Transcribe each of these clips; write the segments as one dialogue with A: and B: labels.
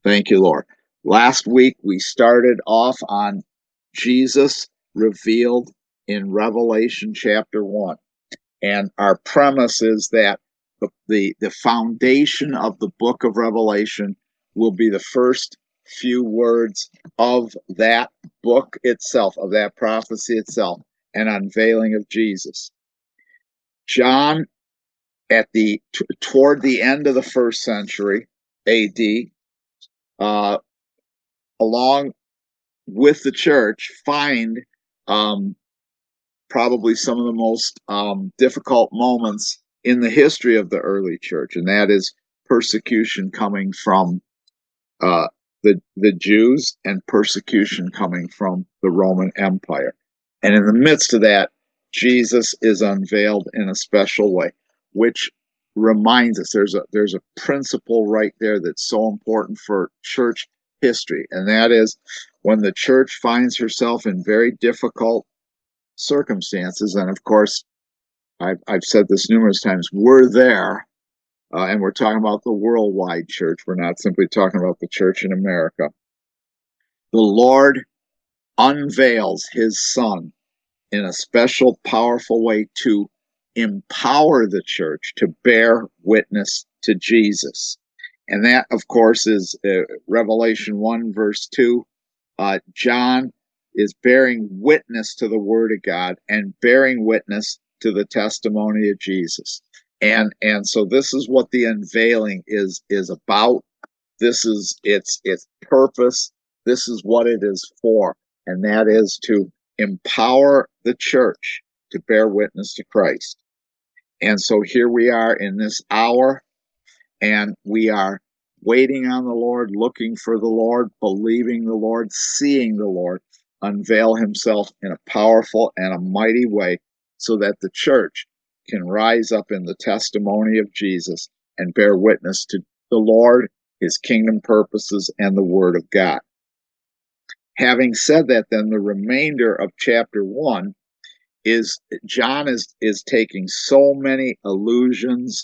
A: Thank you, Lord. Last week we started off on Jesus revealed in Revelation chapter 1. And our premise is that the foundation of the book of Revelation will be the first few words of that book itself, of that prophecy itself, an unveiling of Jesus. John, toward the end of the first century AD, along with the church, find um, probably some of the most difficult moments in the history of the early church, and that is persecution coming from uh, the Jews and persecution coming from the Roman Empire. And in the midst of that, Jesus is unveiled in a special way, which reminds us there's a principle right there that's so important for church history, and that is when the church finds herself in very difficult circumstances, and of course, I've said this numerous times, we're there, and we're talking about the worldwide church. We're not simply talking about the church in America. The Lord unveils his Son in a special, powerful way to empower the church to bear witness to Jesus. And that, of course, is Revelation 1, verse 2. John is bearing witness to the Word of God and bearing witness to the testimony of Jesus. And so this is what the unveiling is about. This is its purpose. This is what it is for, and that is to empower the church to bear witness to Christ. And so here we are in this hour, and we are waiting on the Lord, looking for the Lord, believing the Lord, seeing the Lord unveil himself in a powerful and a mighty way so that the church can rise up in the testimony of Jesus and bear witness to the Lord, his kingdom purposes, and the Word of God. Having said that, then the remainder of chapter 1 is John is taking so many allusions,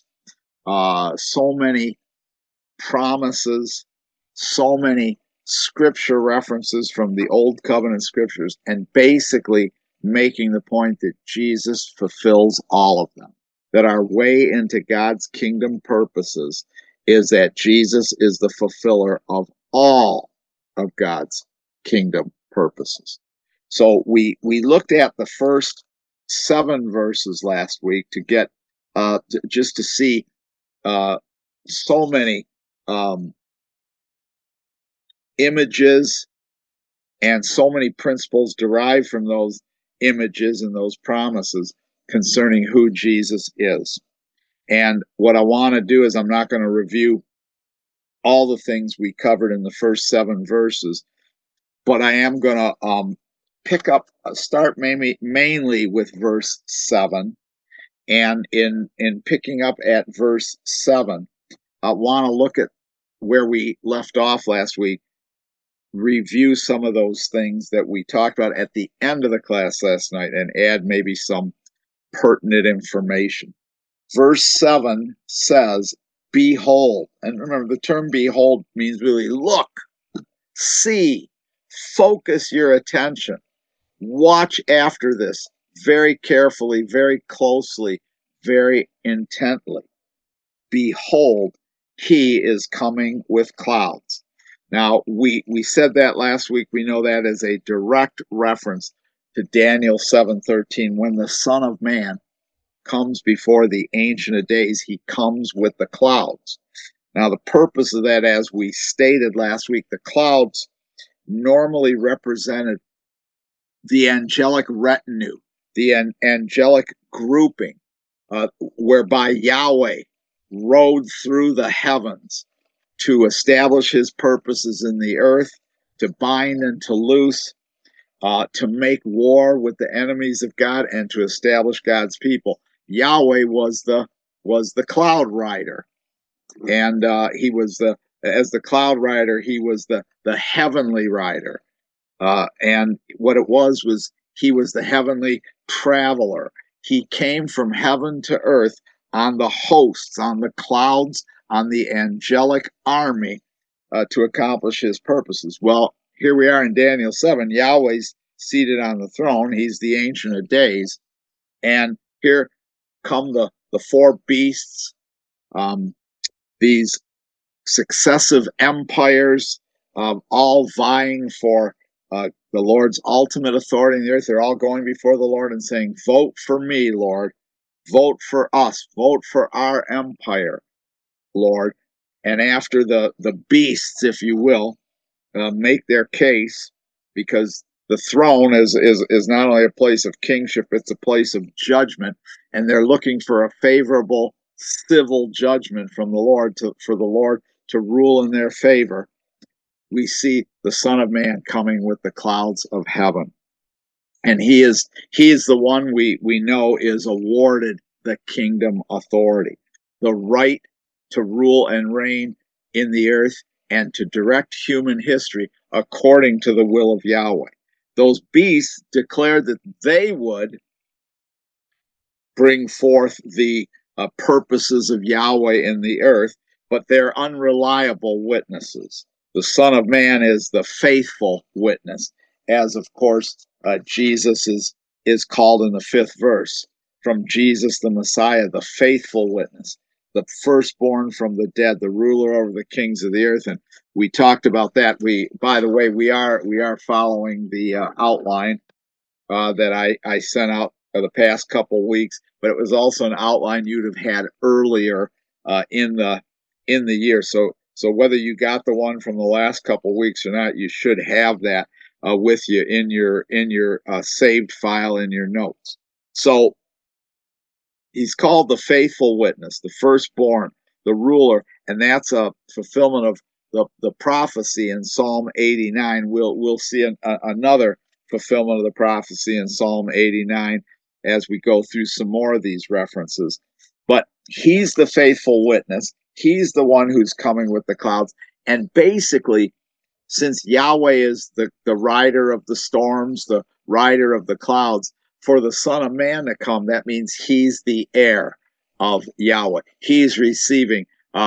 A: so many promises, so many scripture references from the Old Covenant scriptures, and basically making the point that Jesus fulfills all of them. That our way into God's kingdom purposes is that Jesus is the fulfiller of all of God's kingdom purposes. So we looked at the first 7 verses last week to get just to see so many images and so many principles derived from those images and those promises concerning who Jesus is. And what I want to do is I'm not going to review all the things we covered in the first 7 verses, but I am going to start mainly with verse 7. And in picking up at verse 7, I want to look at where we left off last week, review some of those things that we talked about at the end of the class last night, and add maybe some pertinent information. Verse 7 says, behold. And remember, the term behold means really look, see, focus your attention, watch after this very carefully, very closely, very intently. Behold, he is coming with clouds. Now, we said that last week. We know that as a direct reference to Daniel 7:13. When the Son of Man comes before the Ancient of Days, he comes with the clouds. Now, the purpose of that, as we stated last week, the clouds normally represented the angelic retinue, the angelic grouping, whereby Yahweh rode through the heavens to establish his purposes in the earth, to bind and to loose, to make war with the enemies of God, and to establish God's people. Yahweh was the cloud rider, and he was as the cloud rider, he was the heavenly rider. And what it was he was the heavenly traveler. He came from heaven to earth on the hosts, on the clouds, on the angelic army to accomplish his purposes. Well, here we are in Daniel 7. Yahweh's seated on the throne. He's the Ancient of Days. And here come the four beasts, these successive empires, all vying for the Lord's ultimate authority in the earth. They're all going before the Lord and saying, "Vote for me, Lord. Vote for us. Vote for our empire, Lord." And after the beasts, if you will, make their case, because the throne is not only a place of kingship, it's a place of judgment, and they're looking for a favorable civil judgment from the Lord for the Lord to rule in their favor. We see the Son of Man coming with the clouds of heaven, and he is the one we know is awarded the kingdom authority, the right to rule and reign in the earth and to direct human history according to the will of Yahweh. Those beasts declared that they would bring forth the purposes of Yahweh in the earth, but they're unreliable witnesses. The Son of Man is the faithful witness, as of course Jesus is called in the 5th verse. From Jesus the Messiah, the faithful witness, the firstborn from the dead, the ruler over the kings of the earth. And we talked about that. By the way, we are following the outline that I sent out for the past couple weeks, but it was also an outline you'd have had earlier in the year. So whether you got the one from the last couple weeks or not, you should have that with you in your saved file in your notes. So he's called the faithful witness, the firstborn, the ruler, and that's a fulfillment of the prophecy in Psalm 89. We'll see another fulfillment of the prophecy in Psalm 89 as we go through some more of these references. But he's the faithful witness. He's the one who's coming with the clouds. And basically, since Yahweh is the rider of the storms, the rider of the clouds, for the Son of Man to come, that means he's the heir of Yahweh. He's receiving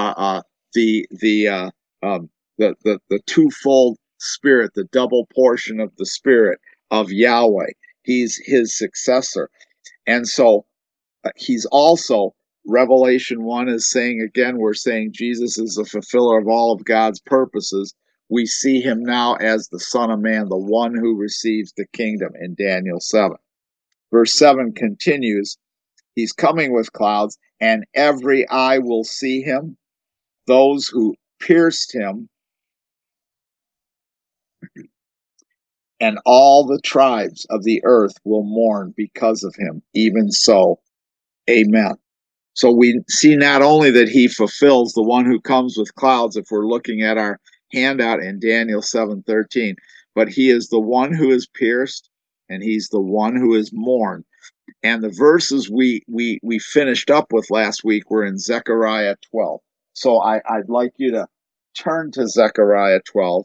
A: the twofold spirit, the double portion of the spirit of Yahweh. He's his successor. And so he's also, Revelation 1 is saying, again, we're saying Jesus is the fulfiller of all of God's purposes. We see him now as the Son of Man, the one who receives the kingdom in Daniel 7. Verse 7 continues, he's coming with clouds, and every eye will see him, those who pierced him, and all the tribes of the earth will mourn because of him. Even so, amen. So we see not only that he fulfills, the one who comes with clouds, if we're looking at our handout in Daniel 7:13, but he is the one who is pierced, and he's the one who is mourned. And the verses we finished up with last week were in Zechariah 12. So I'd like you to turn to Zechariah 12.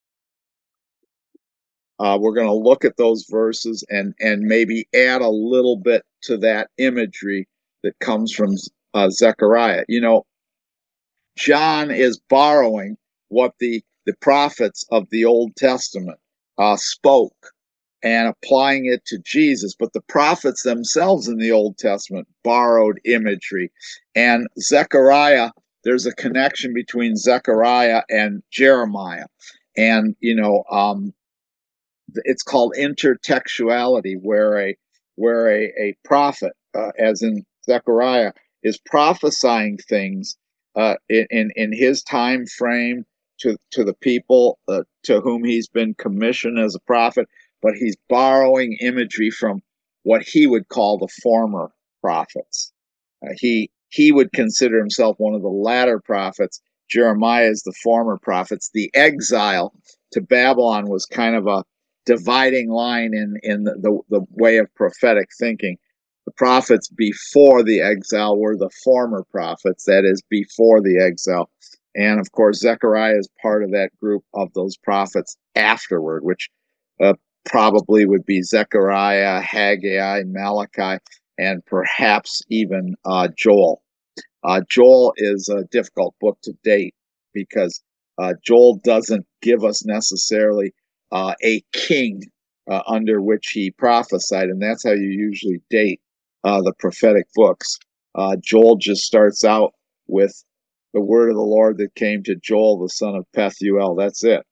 A: We're going to look at those verses and maybe add a little bit to that imagery that comes from Zechariah. You know, John is borrowing what the prophets of the Old Testament spoke and applying it to Jesus. But the prophets themselves in the Old Testament borrowed imagery. And Zechariah, there's a connection between Zechariah and Jeremiah. And, you know, it's called intertextuality, where a prophet, as in Zechariah, is prophesying things in his time frame to the people to whom he's been commissioned as a prophet, but he's borrowing imagery from what he would call the former prophets. He would consider himself one of the latter prophets. Jeremiah is the former prophets. The exile to Babylon was kind of a dividing line in the way of prophetic thinking. The prophets before the exile were the former prophets, that is, before the exile. And of course, Zechariah is part of that group of those prophets afterward, which probably would be Zechariah, Haggai, Malachi, and perhaps even Joel. Joel is a difficult book to date because Joel doesn't give us necessarily a king under which he prophesied, and that's how you usually date the prophetic books. Joel just starts out with the word of the Lord that came to Joel, the son of Pethuel. That's it.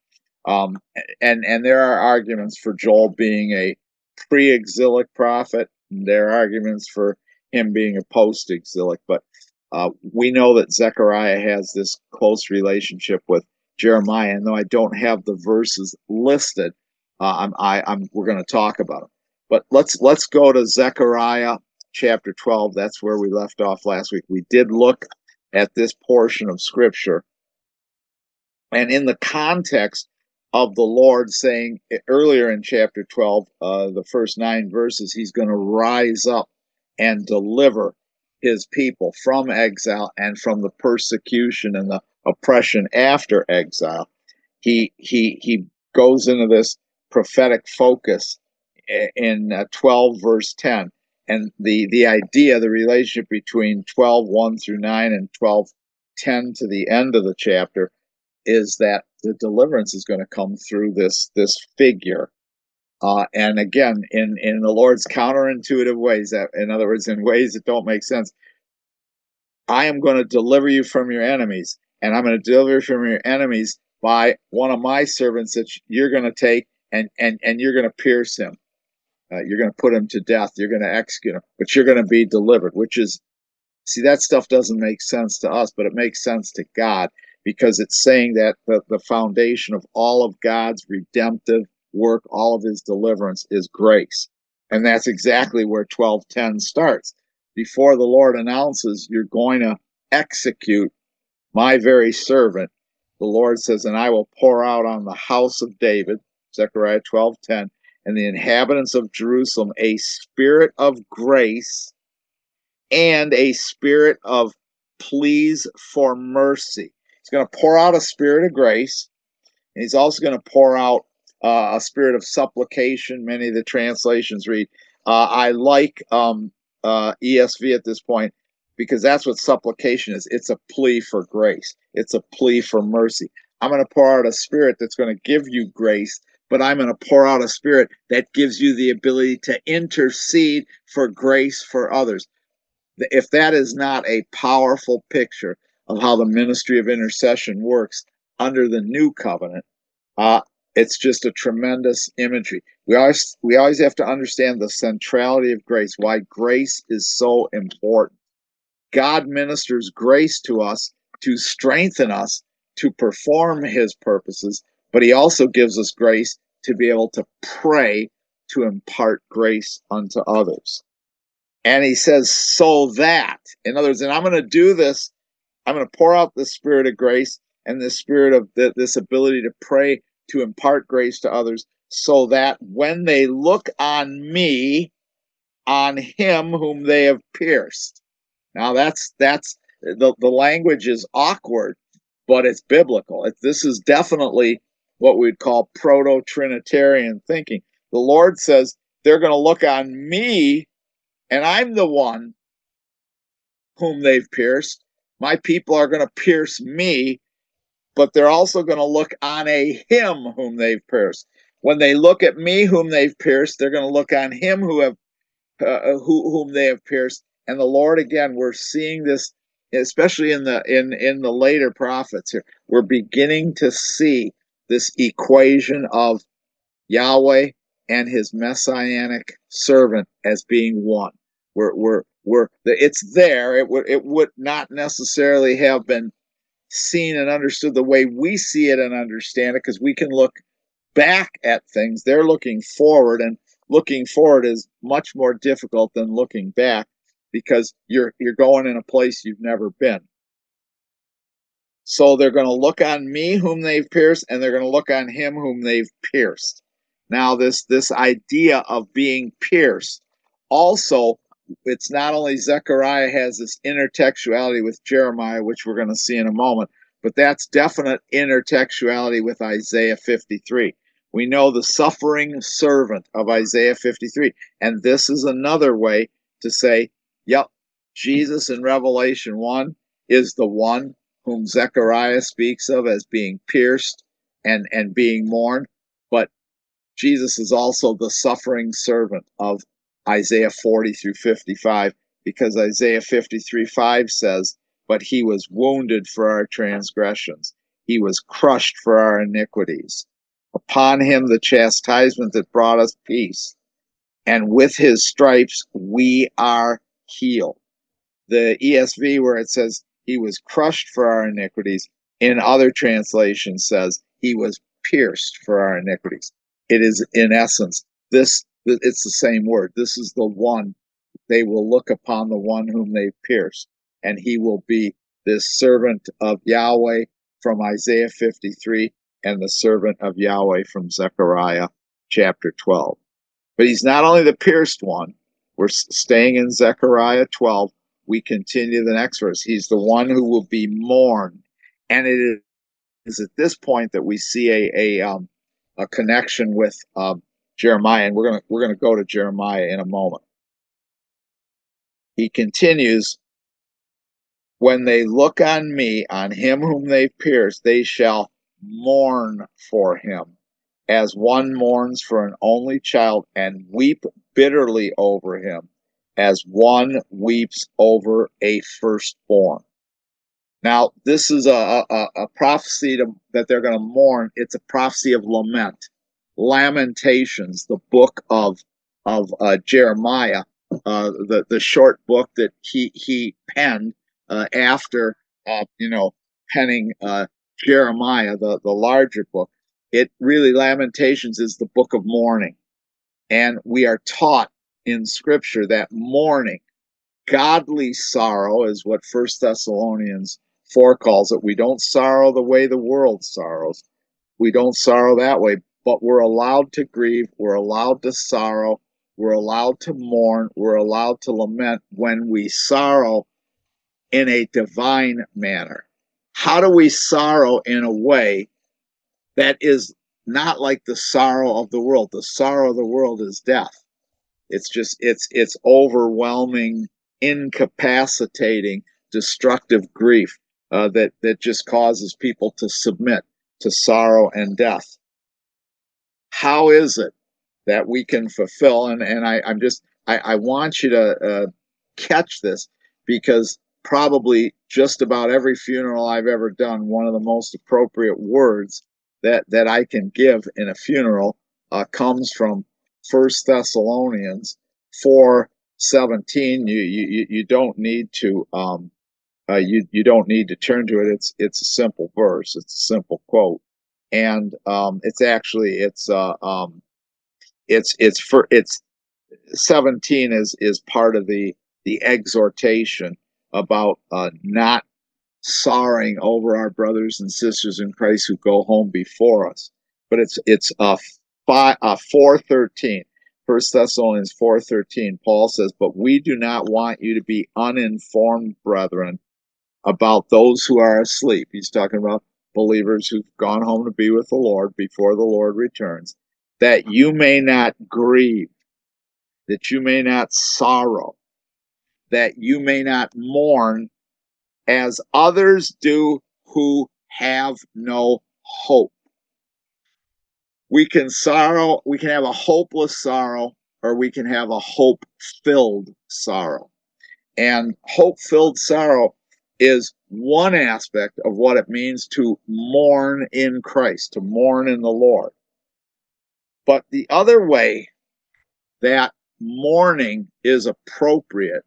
A: And there are arguments for Joel being a pre-exilic prophet. There are arguments for him being a post-exilic, but we know that Zechariah has this close relationship with Jeremiah, and though I don't have the verses listed, we're going to talk about them. But let's go to Zechariah chapter 12. That's where we left off last week. We did look at this portion of Scripture, and in the context of the Lord saying earlier in chapter 12, the first 9 verses, he's going to rise up and deliver his people from exile and from the persecution and the oppression after exile. He goes into this prophetic focus in 12 verse 10, and the idea, the relationship between 12:1 through 9 and 12:10 to the end of the chapter is that the deliverance is going to come through this figure, and again in the Lord's counterintuitive ways. That, in other words, in ways that don't make sense. I am going to deliver you from your enemies, and I'm going to deliver you from your enemies by one of my servants that you're going to take and you're going to pierce him. You're going to put him to death. You're going to execute him, but you're going to be delivered. Which is, see, that stuff doesn't make sense to us, but it makes sense to God, because it's saying that the foundation of all of God's redemptive work, all of his deliverance, is grace. And that's exactly where 12:10 starts. Before the Lord announces, you're going to execute my very servant, the Lord says, and I will pour out on the house of David, Zechariah 12:10, and the inhabitants of Jerusalem a spirit of grace and a spirit of pleas for mercy. He's going to pour out a spirit of grace, and he's also going to pour out a spirit of supplication. Many of the translations read, I like ESV at this point, because that's what supplication is. It's a plea for grace. It's a plea for mercy. I'm going to pour out a spirit that's going to give you grace, but I'm going to pour out a spirit that gives you the ability to intercede for grace for others. If that is not a powerful picture of how the ministry of intercession works under the new covenant, it's just a tremendous imagery. We always have to understand the centrality of grace, why grace is so important. God ministers grace to us to strengthen us to perform his purposes, but he also gives us grace to be able to pray to impart grace unto others. And he says, so that, in other words, and I'm going to do this, I'm going to pour out the spirit of grace and the spirit of this ability to pray to impart grace to others, so that when they look on me, on him whom they have pierced. Now that's the language is awkward, but it's biblical. This is definitely what we'd call proto-Trinitarian thinking. The Lord says they're going to look on me, and I'm the one whom they've pierced. My people are going to pierce me, but they're also going to look on a him whom they've pierced. When they look at me whom they've pierced, they're going to look on him whom they have pierced. And the Lord, again, we're seeing this, especially in the later prophets here. We're beginning to see this equation of Yahweh and his messianic servant as being one. It's there. It would not necessarily have been seen and understood the way we see it and understand it, because we can look back at things. They're looking forward, and looking forward is much more difficult than looking back, because you're going in a place you've never been. So they're going to look on me whom they've pierced, and they're going to look on him whom they've pierced. Now this idea of being pierced, also, it's not only Zechariah has this intertextuality with Jeremiah, which we're going to see in a moment, but that's definite intertextuality with Isaiah 53. We know the suffering servant of Isaiah 53. And this is another way to say, yep, Jesus in Revelation 1 is the one whom Zechariah speaks of as being pierced and being mourned, but Jesus is also the suffering servant of Isaiah 40 through 55, because Isaiah 53:5 says, "But he was wounded for our transgressions, he was crushed for our iniquities. Upon him the chastisement that brought us peace, and with his stripes we are healed." The ESV, where it says he was crushed for our iniquities, in other translations says he was pierced for our iniquities. It is, in essence, it's the same word. This is the one. They will look upon the one whom they pierced, and he will be this servant of Yahweh from Isaiah 53 and the servant of Yahweh from Zechariah chapter 12. But he's not only the pierced one. We're staying in Zechariah 12. We continue the next verse. He's the one who will be mourned. And it is at this point that we see a connection with Jeremiah. And we're gonna go to Jeremiah in a moment. He continues, "When they look on me, on him whom they pierced, they shall mourn for him, as one mourns for an only child, and weep bitterly over him, as one weeps over a firstborn." Now, this is a prophecy that they're going to mourn. It's a prophecy of lament. Lamentations, the book of Jeremiah, the short book that he penned after penning Jeremiah, the larger book. It really, Lamentations is the book of mourning. And we are taught in Scripture that mourning, godly sorrow, is what 1 Thessalonians 4 calls it. We don't sorrow the way the world sorrows. We don't sorrow that way, but we're allowed to grieve. We're allowed to sorrow. We're allowed to mourn. We're allowed to lament when we sorrow in a divine manner. How do we sorrow in a way that is not like the sorrow of the world? The sorrow of the world is death. It's overwhelming, incapacitating, destructive grief that just causes people to submit to sorrow and death. How is it that we can fulfill? And I want you to catch this, because probably just about every funeral I've ever done, one of the most appropriate words that I can give in a funeral comes from 1 Thessalonians 4:17. You don't need to you don't need to turn to it. It's a simple verse. It's a simple quote, and it's 17 is part of the exhortation about not sorrowing over our brothers and sisters in Christ who go home before us. But it's 4:13. 1 Thessalonians 4:13. Paul says, "But we do not want you to be uninformed, brethren, about those who are asleep." He's talking about believers who've gone home to be with the Lord before the Lord returns, "that you may not grieve, that you may not sorrow, that you may not mourn, as others do who have no hope." We can sorrow, we can have a hopeless sorrow, or we can have a hope-filled sorrow. And hope-filled sorrow is one aspect of what it means to mourn in Christ, to mourn in the Lord. But the other way that mourning is appropriate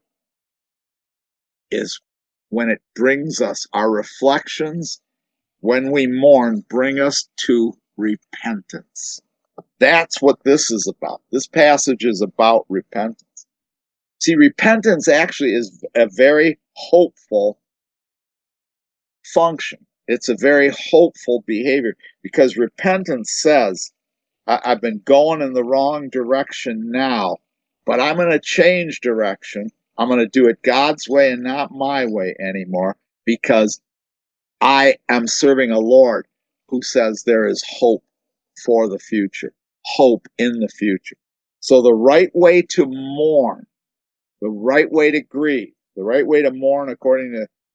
A: is when it brings us, our reflections, when we mourn, bring us to repentance. That's what this is about. This passage is about repentance. See, repentance actually is a very hopeful function. It's a very hopeful behavior, because repentance says, I've been going in the wrong direction now, but I'm going to change direction. I'm going to do it God's way and not my way anymore, because I am serving a Lord who says there is hope for the future, hope in the future. So the right way to mourn, the right way to grieve, the right way to mourn according to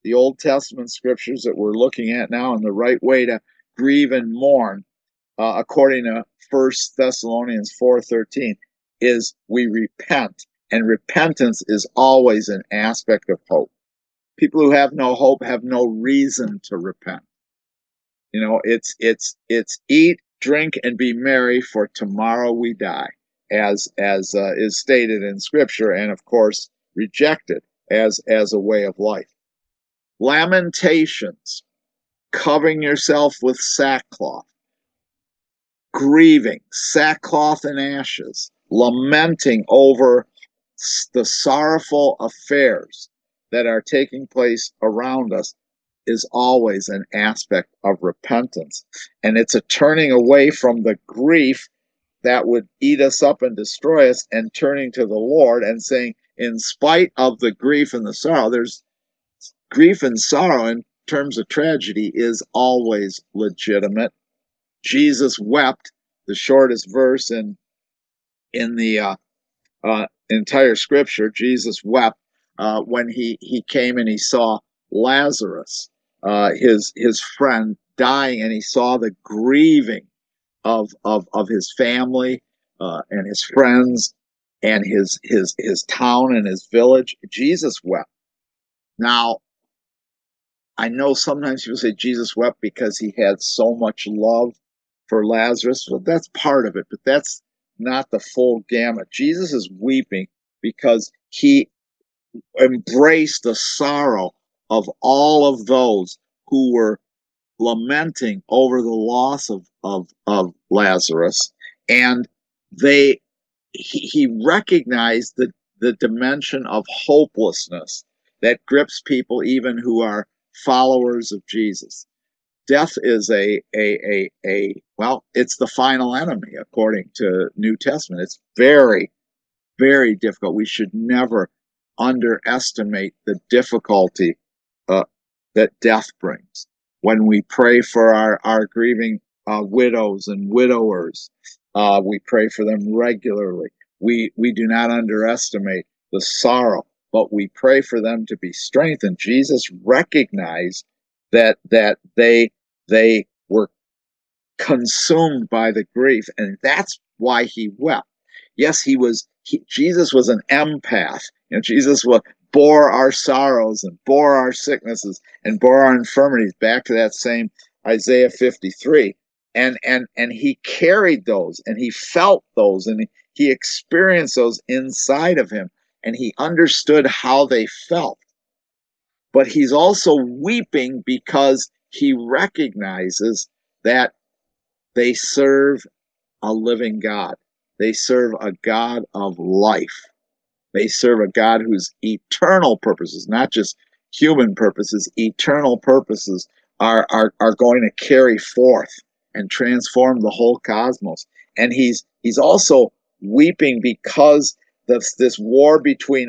A: the Old Testament scriptures that we're looking at now, and the right way to grieve and mourn, according to 1 Thessalonians 4:13, is we repent. And repentance is always an aspect of hope. People who have no hope have no reason to repent. It's eat, drink, and be merry, for tomorrow we die, as is stated in Scripture, and of course rejected as a way of life. Lamentations, covering yourself with sackcloth, grieving, sackcloth and ashes, lamenting over the sorrowful affairs that are taking place around us, is always an aspect of repentance. And it's a turning away from the grief that would eat us up and destroy us, and turning to the Lord and saying, in spite of the grief and the sorrow, there's grief and sorrow in terms of tragedy is always legitimate. Jesus wept, the shortest verse in the entire Scripture. Jesus wept when he came and he saw Lazarus, his friend, dying, and he saw the grieving of his family and his friends and his town and his village. Jesus wept. Now, I know sometimes people say Jesus wept because he had so much love for Lazarus. Well, that's part of it, but that's not the full gamut. Jesus is weeping because he embraced the sorrow of all of those who were lamenting over the loss of Lazarus, and he recognized the dimension of hopelessness that grips people even who are followers of Jesus. Death is well, it's the final enemy according to New Testament. It's very, very difficult. We should never underestimate the difficulty that death brings. When we pray for our grieving widows and widowers, we pray for them regularly. We do not underestimate the sorrow, but we pray for them to be strengthened. Jesus recognized that they were consumed by the grief, and that's why he wept. Yes, Jesus was an empath. Jesus bore our sorrows and bore our sicknesses and bore our infirmities, back to that same Isaiah 53. And he carried those, and he felt those, and he experienced those inside of him, and he understood how they felt. But he's also weeping because he recognizes that they serve a living God. They serve a God of life. They serve a God whose eternal purposes, not just human purposes, eternal purposes are going to carry forth and transform the whole cosmos. And he's also weeping because this war between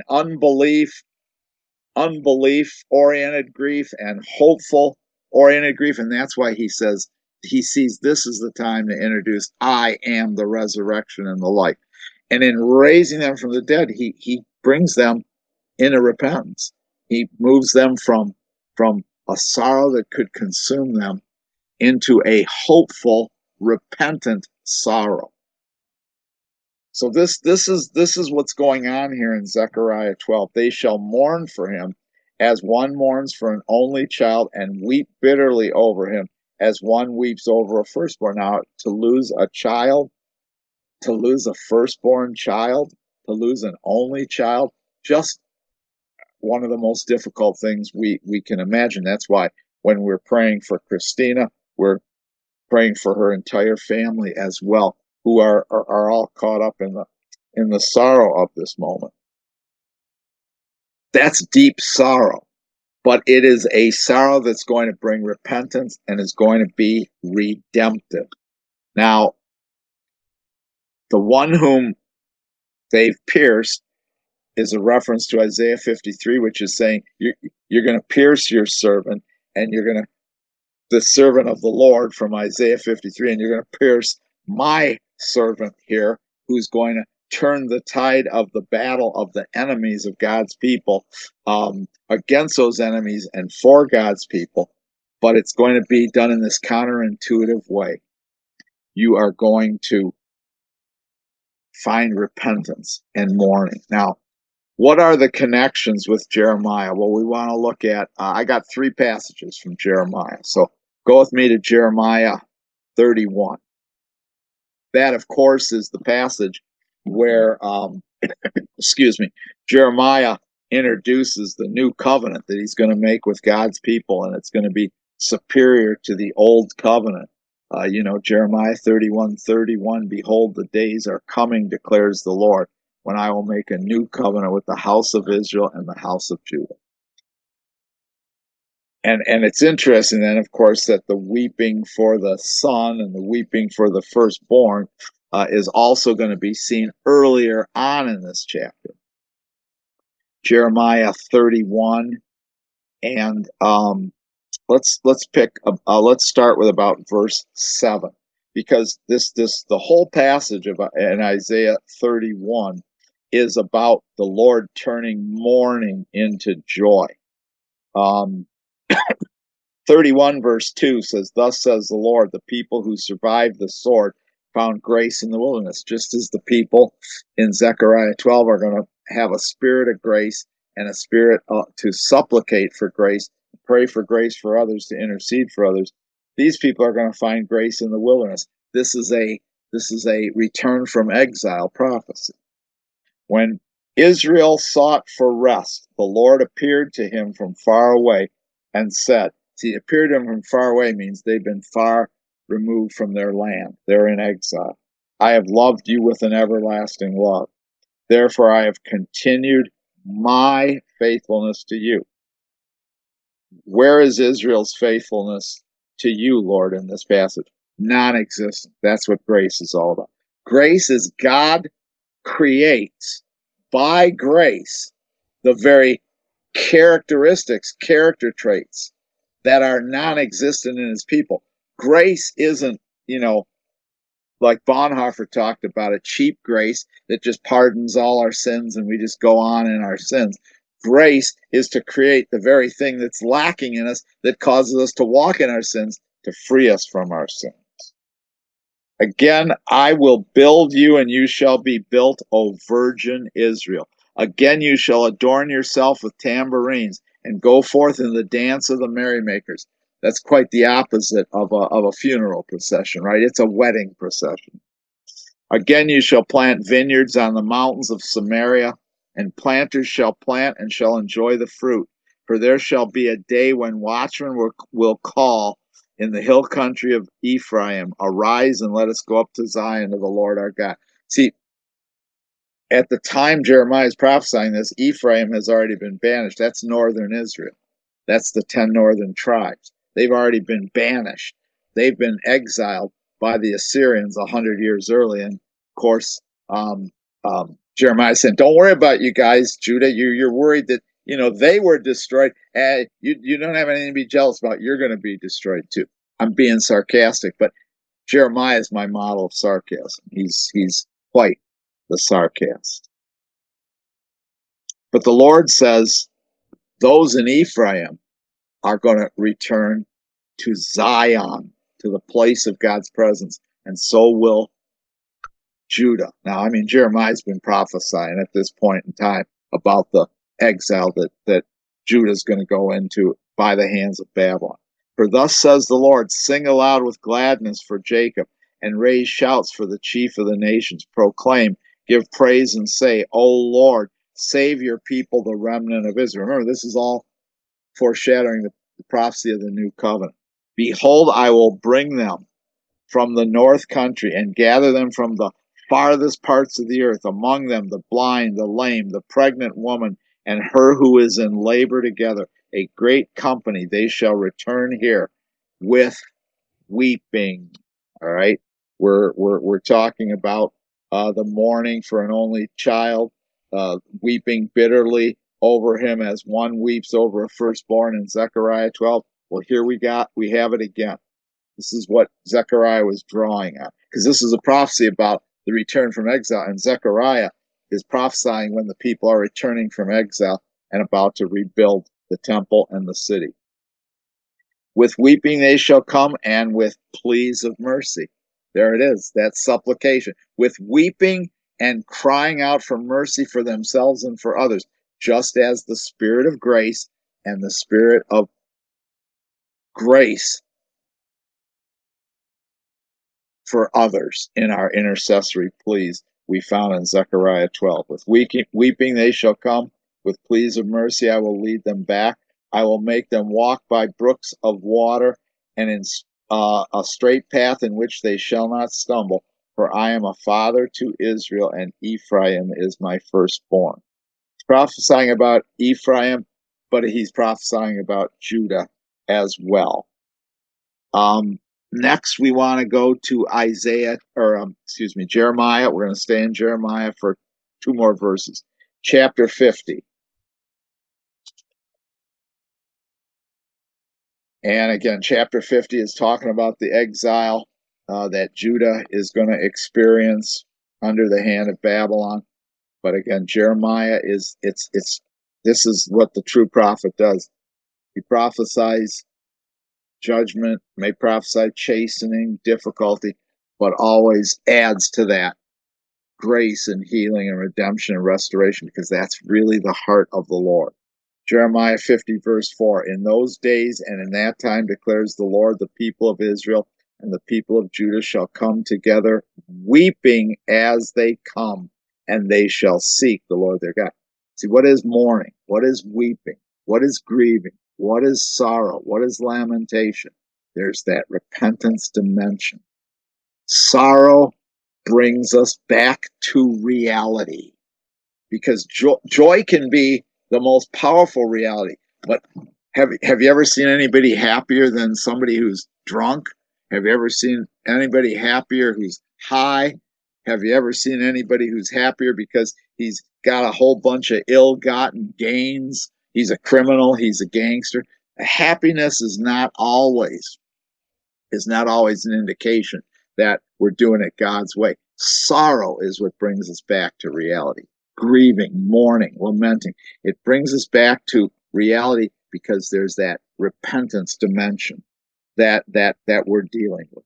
A: unbelief-oriented grief and hopeful-oriented grief, and that's why he says he sees this as the time to introduce, I am the resurrection and the life. And in raising them from the dead, he brings them into repentance. He moves them from a sorrow that could consume them into a hopeful, repentant sorrow. So this is what's going on here in Zechariah 12. They shall mourn for him as one mourns for an only child, and weep bitterly over him as one weeps over a firstborn. Now, to lose a child, to lose a firstborn child, to lose an only child, just one of the most difficult things we can imagine. That's why when we're praying for Christina, we're praying for her entire family as well, who are all caught up in the sorrow of this moment. That's deep sorrow, but it is a sorrow that's going to bring repentance and is going to be redemptive. Now, the one whom they've pierced is a reference to Isaiah 53, which is saying you're going to pierce your servant, and you're going to, the servant of the Lord from Isaiah 53, and you're going to pierce my servant here, who's going to turn the tide of the battle of the enemies of God's people against those enemies and for God's people. But it's going to be done in this counterintuitive way. You are going to find repentance and mourning. Now, what are the connections with Jeremiah? Well, we want to look at, I got 3 passages from Jeremiah. So go with me to Jeremiah 31. That, of course, is the passage where, excuse me, Jeremiah introduces the new covenant that he's going to make with God's people, and it's going to be superior to the old covenant. Jeremiah 31:31, behold, the days are coming, declares the Lord, when I will make a new covenant with the house of Israel and the house of Judah. And it's interesting then, of course, that the weeping for the son and the weeping for the firstborn is also going to be seen earlier on in this chapter. Jeremiah 31, and let's start with about verse 7, because the whole passage of in Isaiah 31 is about the Lord turning mourning into joy. 31 verse 2 says, thus says the Lord, the people who survived the sword found grace in the wilderness, just as the people in Zechariah 12 are going to have a spirit of grace and a spirit to supplicate for grace, pray for grace for others, to intercede for others. These people are going to find grace in the wilderness. This is a return from exile prophecy. When Israel sought for rest, the Lord appeared to him from far away and said, see, appeared to him from far away means they've been far removed from their land. They're in exile. I have loved you with an everlasting love. Therefore, I have continued my faithfulness to you. Where is Israel's faithfulness to you, Lord, in this passage? Non-existent. That's what grace is all about. Grace is God creates by grace the very character traits that are non-existent in his people. Grace isn't, like Bonhoeffer talked about, a cheap grace that just pardons all our sins and we just go on in our sins. Grace is to create the very thing that's lacking in us that causes us to walk in our sins, to free us from our sins. Again, I will build you, and you shall be built, O virgin Israel. Again, you shall adorn yourself with tambourines and go forth in the dance of the merrymakers. That's quite the opposite of a funeral procession, right? It's a wedding procession. Again, you shall plant vineyards on the mountains of Samaria, and planters shall plant and shall enjoy the fruit. For there shall be a day when watchmen will call in the hill country of Ephraim, arise and let us go up to Zion to the Lord our God. See, at the time Jeremiah is prophesying this, Ephraim has already been banished. That's northern Israel. That's the 10 northern tribes. They've already been banished. They've been exiled by the Assyrians 100 years early. And of course, Jeremiah said, don't worry about you guys, Judah. You're worried that, they were destroyed. You don't have anything to be jealous about. You're going to be destroyed too. I'm being sarcastic, but Jeremiah is my model of sarcasm. He's quite the sarcast. But the Lord says those in Ephraim are going to return to Zion, to the place of God's presence, and so will Judah. Now, Jeremiah's been prophesying at this point in time about the exile that Judah's going to go into by the hands of Babylon. For thus says the Lord, sing aloud with gladness for Jacob, and raise shouts for the chief of the nations. Proclaim, give praise, and say, O Lord, save your people, the remnant of Israel. Remember, this is all foreshadowing the prophecy of the new covenant. Behold, I will bring them from the north country and gather them from the farthest parts of the earth, among them the blind, the lame, the pregnant woman, and her who is in labor together. A great company, they shall return here with weeping. All right, we're talking about the mourning for an only child, weeping bitterly over him as one weeps over a firstborn in Zechariah 12. Well, here we have it again. This is what Zechariah was drawing on, because this is a prophecy about the return from exile, and Zechariah is prophesying when the people are returning from exile and about to rebuild the temple and the city. With weeping they shall come, and with pleas of mercy. There it is, that supplication. With weeping and crying out for mercy for themselves and for others, just as the Spirit of grace and the Spirit of grace for others in our intercessory pleas we found in Zechariah 12. With weeping they shall come, with pleas of mercy I will lead them back. I will make them walk by brooks of water, and in a straight path in which they shall not stumble. For I am a father to Israel, and Ephraim is my firstborn. He's prophesying about Ephraim, but he's prophesying about Judah as well. Next, we want to go to Jeremiah. We're going to stay in Jeremiah for two more verses. Chapter 50. And again, chapter 50 is talking about the exile that Judah is going to experience under the hand of Babylon. But again, Jeremiah this is what the true prophet does. He prophesies judgment, may prophesy chastening, difficulty, but always adds to that grace and healing and redemption and restoration, because that's really the heart of the Lord. Jeremiah 50, verse 4, in those days and in that time declares the Lord, the people of Israel and the people of Judah shall come together, weeping as they come, and they shall seek the Lord their God. See, what is mourning? What is weeping? What is grieving? What is sorrow? What is lamentation? There's that repentance dimension. Sorrow brings us back to reality, because joy can be the most powerful reality. But have you ever seen anybody happier than somebody who's drunk? Have you ever seen anybody happier who's high? Have you ever seen anybody who's happier because he's got a whole bunch of ill-gotten gains? He's a criminal, he's a gangster. Happiness is not always an indication that we're doing it God's way. Sorrow is what brings us back to reality. Grieving, mourning, lamenting. It brings us back to reality because there's that repentance dimension that we're dealing with.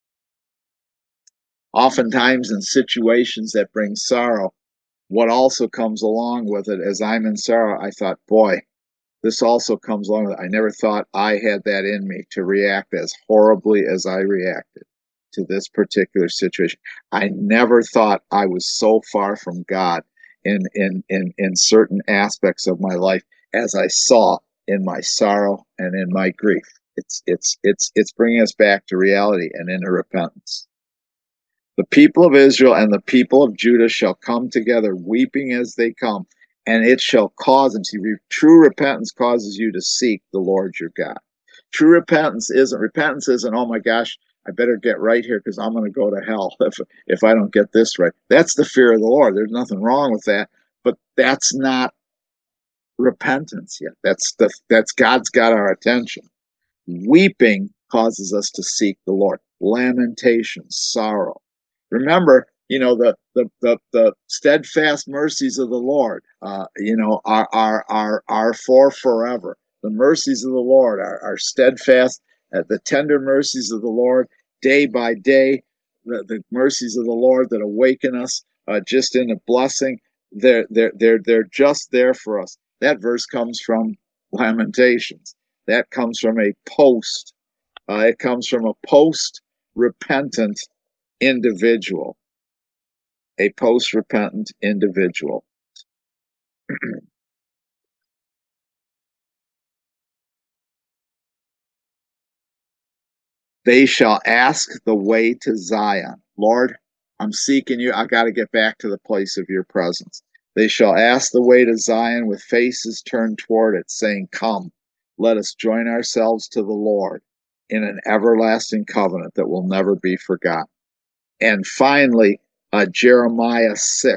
A: Oftentimes in situations that bring sorrow, what also comes along with it, as I'm in sorrow, I thought, boy, this also comes along with it. I never thought I had that in me to react as horribly as I reacted to this particular situation. I never thought I was so far from God in certain aspects of my life as I saw in my sorrow and in my grief. It's bringing us back to reality and into repentance. The people of Israel and the people of Judah shall come together, weeping as they come, and it shall cause them. See, true repentance causes you to seek the Lord your God. True repentance isn't, oh my gosh, I better get right here because I'm going to go to hell if I don't get this right. That's the fear of the Lord. There's nothing wrong with that, but that's not repentance yet. That's God's got our attention. Weeping causes us to seek the Lord. Lamentation, sorrow. Remember, the steadfast mercies of the Lord, are for forever. The mercies of the Lord are steadfast. The tender mercies of the Lord, day by day, the mercies of the Lord that awaken us just in a blessing. They're just there for us. That verse comes from Lamentations. That comes from a post. It comes from a post-repentant individual. A post-repentant individual. They shall ask the way to Zion. Lord, I'm seeking you. I got to get back to the place of your presence. They shall ask the way to Zion with faces turned toward it, saying, come, let us join ourselves to the Lord in an everlasting covenant that will never be forgotten. And finally, Jeremiah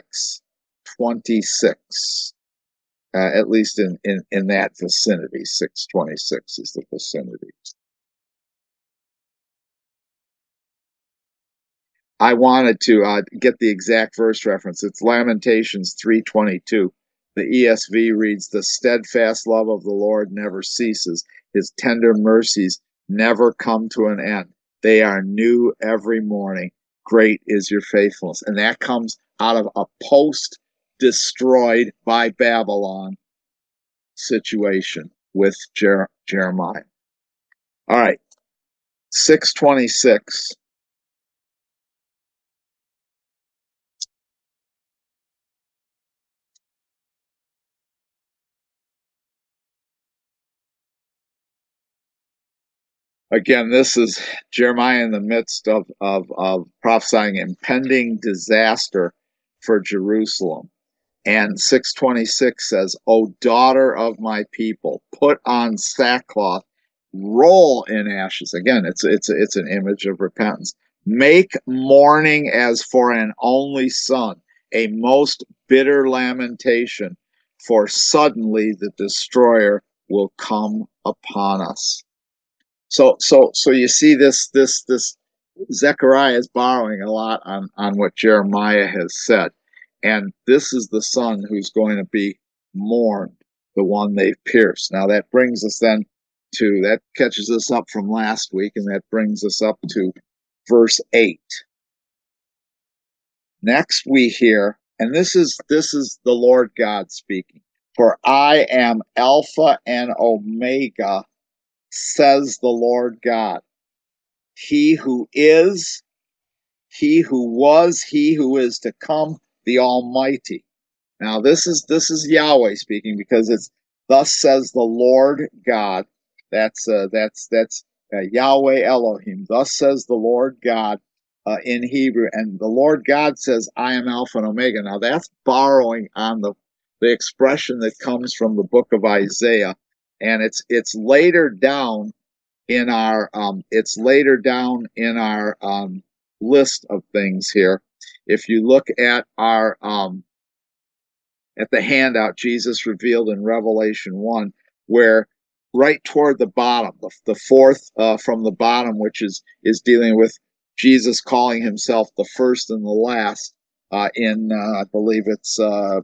A: 6:26, at least in that vicinity. 6:26 is the vicinity. I wanted to get the exact verse reference. It's Lamentations 3:22. The ESV reads, "The steadfast love of the Lord never ceases. His tender mercies never come to an end. They are new every morning. Great is your faithfulness." And that comes out of a post-destroyed by Babylon situation with Jeremiah. All right, 626. Again, this is Jeremiah in the midst of prophesying impending disaster for Jerusalem. And 626 says, "O daughter of my people, put on sackcloth, roll in ashes." Again, it's an image of repentance. "Make mourning as for an only son, a most bitter lamentation, for suddenly the destroyer will come upon us." So you see this Zechariah is borrowing a lot on what Jeremiah has said. And this is the son who's going to be mourned, the one they've pierced. Now that brings us then that catches us up from last week, and that brings us up to verse 8. Next we hear, and this is the Lord God speaking, "For I am Alpha and Omega, says the Lord God. He who is, he who was, he who is to come, the Almighty." Now this is Yahweh speaking, because it's "Thus says the Lord God." That's Yahweh Elohim. "Thus says the Lord God," in Hebrew, and the Lord God says, "I am Alpha and Omega." Now that's borrowing on the expression that comes from the book of Isaiah, and it's later down in our list of things here. If you look at our at the handout Jesus revealed in Revelation 1, where right toward the bottom, the fourth from the bottom, which is dealing with Jesus calling himself the first and the last, in I believe it's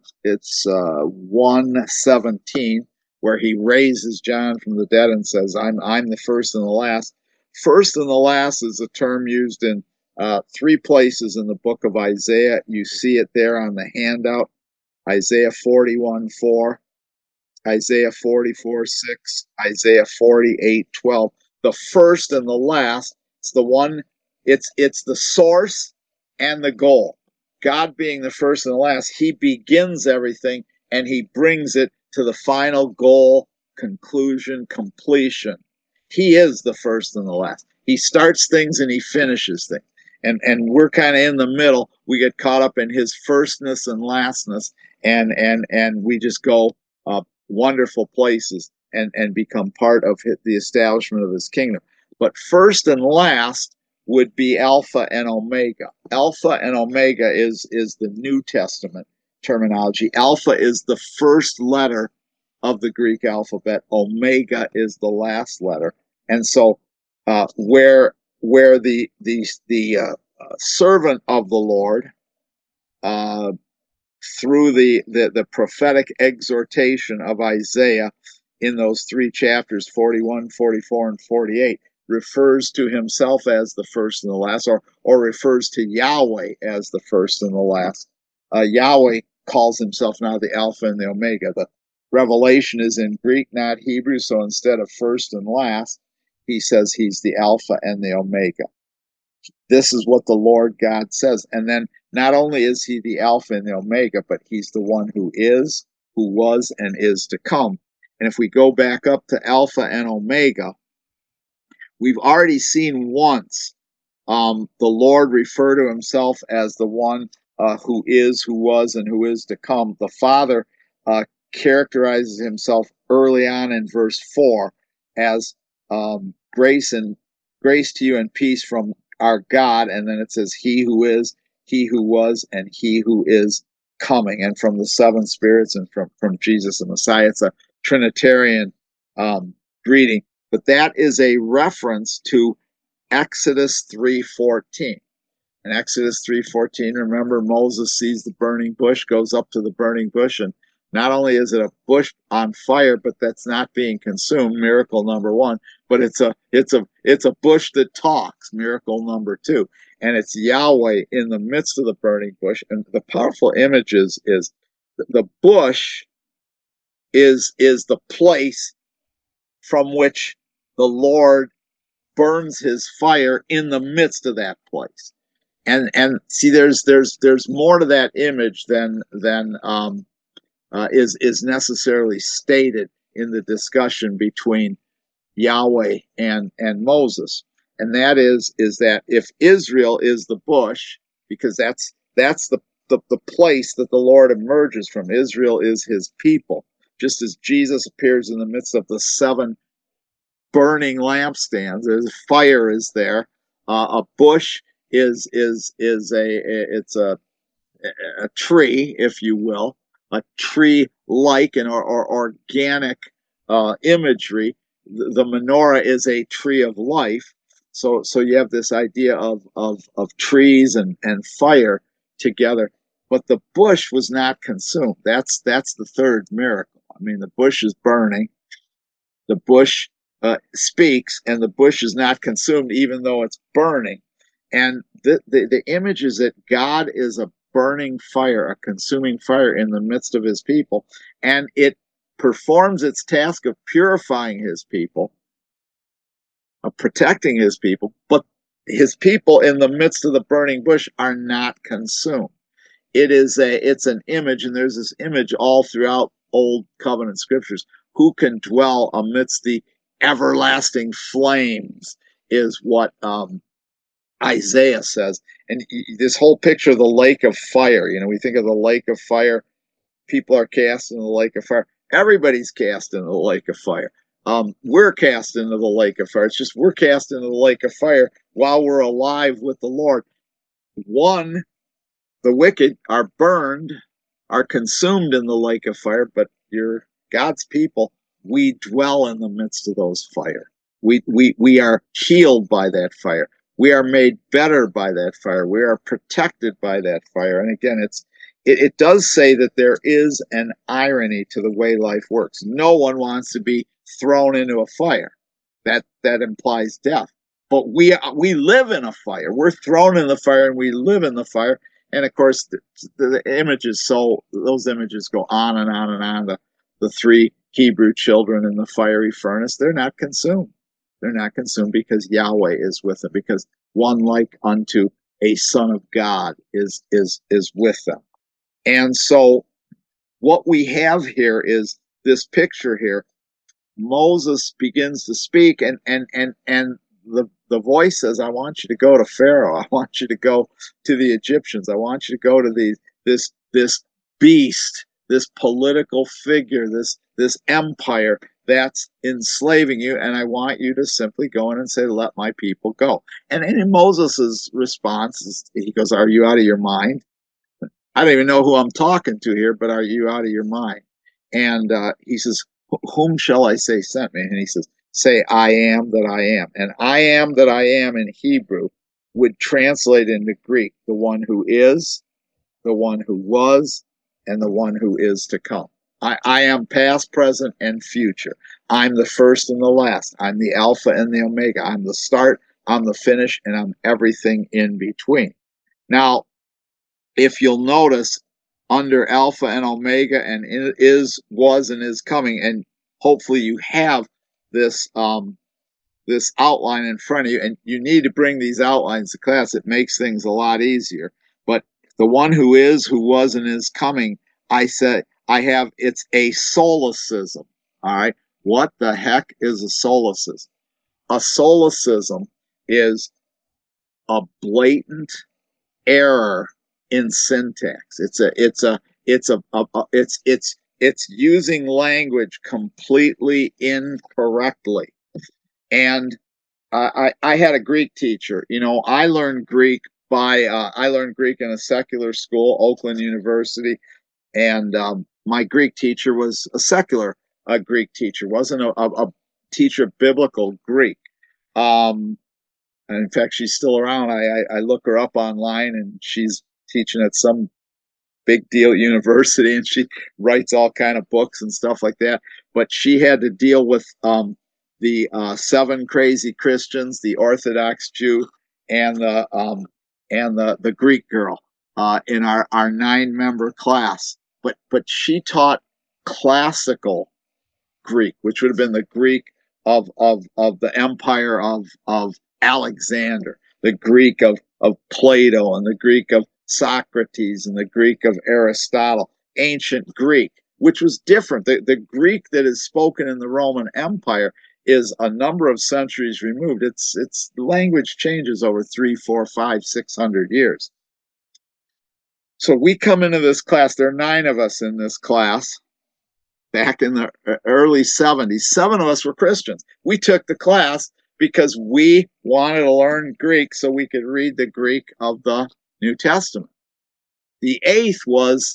A: 1:17, where he raises John from the dead and says, I'm the first and the last." First and the last is a term used in three places in the book of Isaiah. You see it there on the handout: Isaiah 41:4, Isaiah 44:6, Isaiah 48:12. The first and the last, it's the one, it's the source and the goal. God being the first and the last, he begins everything and he brings it to the final goal, conclusion, completion. He is the first and the last. He starts things and he finishes things. And we're kind of in the middle. We get caught up in his firstness and lastness, and we just go wonderful places and become part of the establishment of his kingdom. But first and last would be Alpha and Omega. Alpha and Omega is the New Testament terminology. Alpha is the first letter of the Greek alphabet. Omega is the last letter. And so where the servant of the Lord, through the prophetic exhortation of Isaiah in those three chapters, 41, 44, and 48, refers to himself as the first and the last, or refers to Yahweh as the first and the last. Yahweh calls himself now the Alpha and the Omega. The revelation is in Greek, not Hebrew, so instead of first and last, he says he's the Alpha and the Omega. This is what the Lord God says. And then not only is he the Alpha and the Omega, but he's the one who is, who was, and is to come. And if we go back up to Alpha and Omega, we've already seen once the Lord refer to himself as the one who is, who was, and who is to come. The Father characterizes himself early on in verse 4 as grace to you and peace from our God, and then it says he who is, he who was, and he who is coming, and from the seven spirits, and from Jesus the Messiah. It's a Trinitarian greeting, but that is a reference to Exodus 3:14. In Exodus 3:14, remember Moses sees the burning bush, goes up to the burning bush, and not only is it a bush on fire, but that's not being consumed, miracle number one, but it's a bush that talks, miracle number two. And it's Yahweh in the midst of the burning bush. And the powerful image is the bush is the place from which the Lord burns his fire in the midst of that place. And see, there's more to that image than is necessarily stated in the discussion between Yahweh and Moses, and that is that if Israel is the bush, because that's the place that the Lord emerges from. Israel is his people, just as Jesus appears in the midst of the seven burning lampstands. There's fire is there. A bush is it's a tree, if you will, a tree-like and or organic imagery. The menorah is a tree of life. So you have this idea of trees and fire together. But the bush was not consumed. That's the third miracle. I mean, the bush is burning. The bush speaks, and the bush is not consumed, even though it's burning. And the image is that God is a burning fire, a consuming fire in the midst of his people, and it performs its task of purifying his people, of protecting his people, but his people in the midst of the burning bush are not consumed. It's an image, and there's this image all throughout Old Covenant scriptures. Who can dwell amidst the everlasting flames is what Isaiah says. And this whole picture of the lake of fire, we think of the lake of fire, people are cast into the lake of fire. Everybody's cast into the lake of fire. We're cast into the lake of fire. It's just we're cast into the lake of fire while we're alive with the Lord. One, the wicked are burned, are consumed in the lake of fire, but you're God's people. We dwell in the midst of those fire. We are healed by that fire. We are made better by that fire. We are protected by that fire. And again, it does say that there is an irony to the way life works. No one wants to be thrown into a fire. That implies death. But we live in a fire. We're thrown in the fire, and we live in the fire. And of course, the images, those images go on and on and on. The three Hebrew children in the fiery furnace, they're not consumed. They're not consumed because Yahweh is with them, because one like unto a son of God is with them. And so what we have here is this picture here. Moses begins to speak, and the voice says, I want you to go to Pharaoh. I want you to go to the Egyptians. I want you to go to this beast, this political figure, this empire that's enslaving you, and I want you to simply go in and say, let my people go. And in Moses' response, he goes, are you out of your mind? I don't even know who I'm talking to here, but are you out of your mind? And he says, whom shall I say sent me? And he says, say, I am that I am. And I am that I am in Hebrew would translate into Greek the one who is, the one who was, and the one who is to come. I am past, present, and future. I'm the first and the last. I'm the Alpha and the Omega. I'm the start, I'm the finish, and I'm everything in between. Now, if you'll notice, under Alpha and Omega and is, was, and is coming, and hopefully you have this this outline in front of you, and you need to bring these outlines to class. It makes things a lot easier. But the one who is, who was, and is coming, it's a solecism. All right. What the heck is a solecism? A solecism is a blatant error in syntax. It's using language completely incorrectly. And I had a Greek teacher. I learned Greek in a secular school, Oakland University, and my Greek teacher was a secular Greek teacher, wasn't a teacher of biblical Greek. And in fact, she's still around. I look her up online, and she's teaching at some big deal university, and she writes all kind of books and stuff like that. But she had to deal with the seven crazy Christians, the Orthodox Jew, and the Greek girl in our 9-member class. But she taught classical Greek, which would have been the Greek of the empire of Alexander, the Greek of Plato, and the Greek of Socrates, and the Greek of Aristotle, ancient Greek, which was different. The Greek that is spoken in the Roman Empire is a number of centuries removed. Its language changes over 3, 4, 5, 600 years. So we come into this class. There are 9 of us in this class. Back in the early 70s, 7 of us were Christians. We took the class because we wanted to learn Greek so we could read the Greek of the New Testament. The 8th was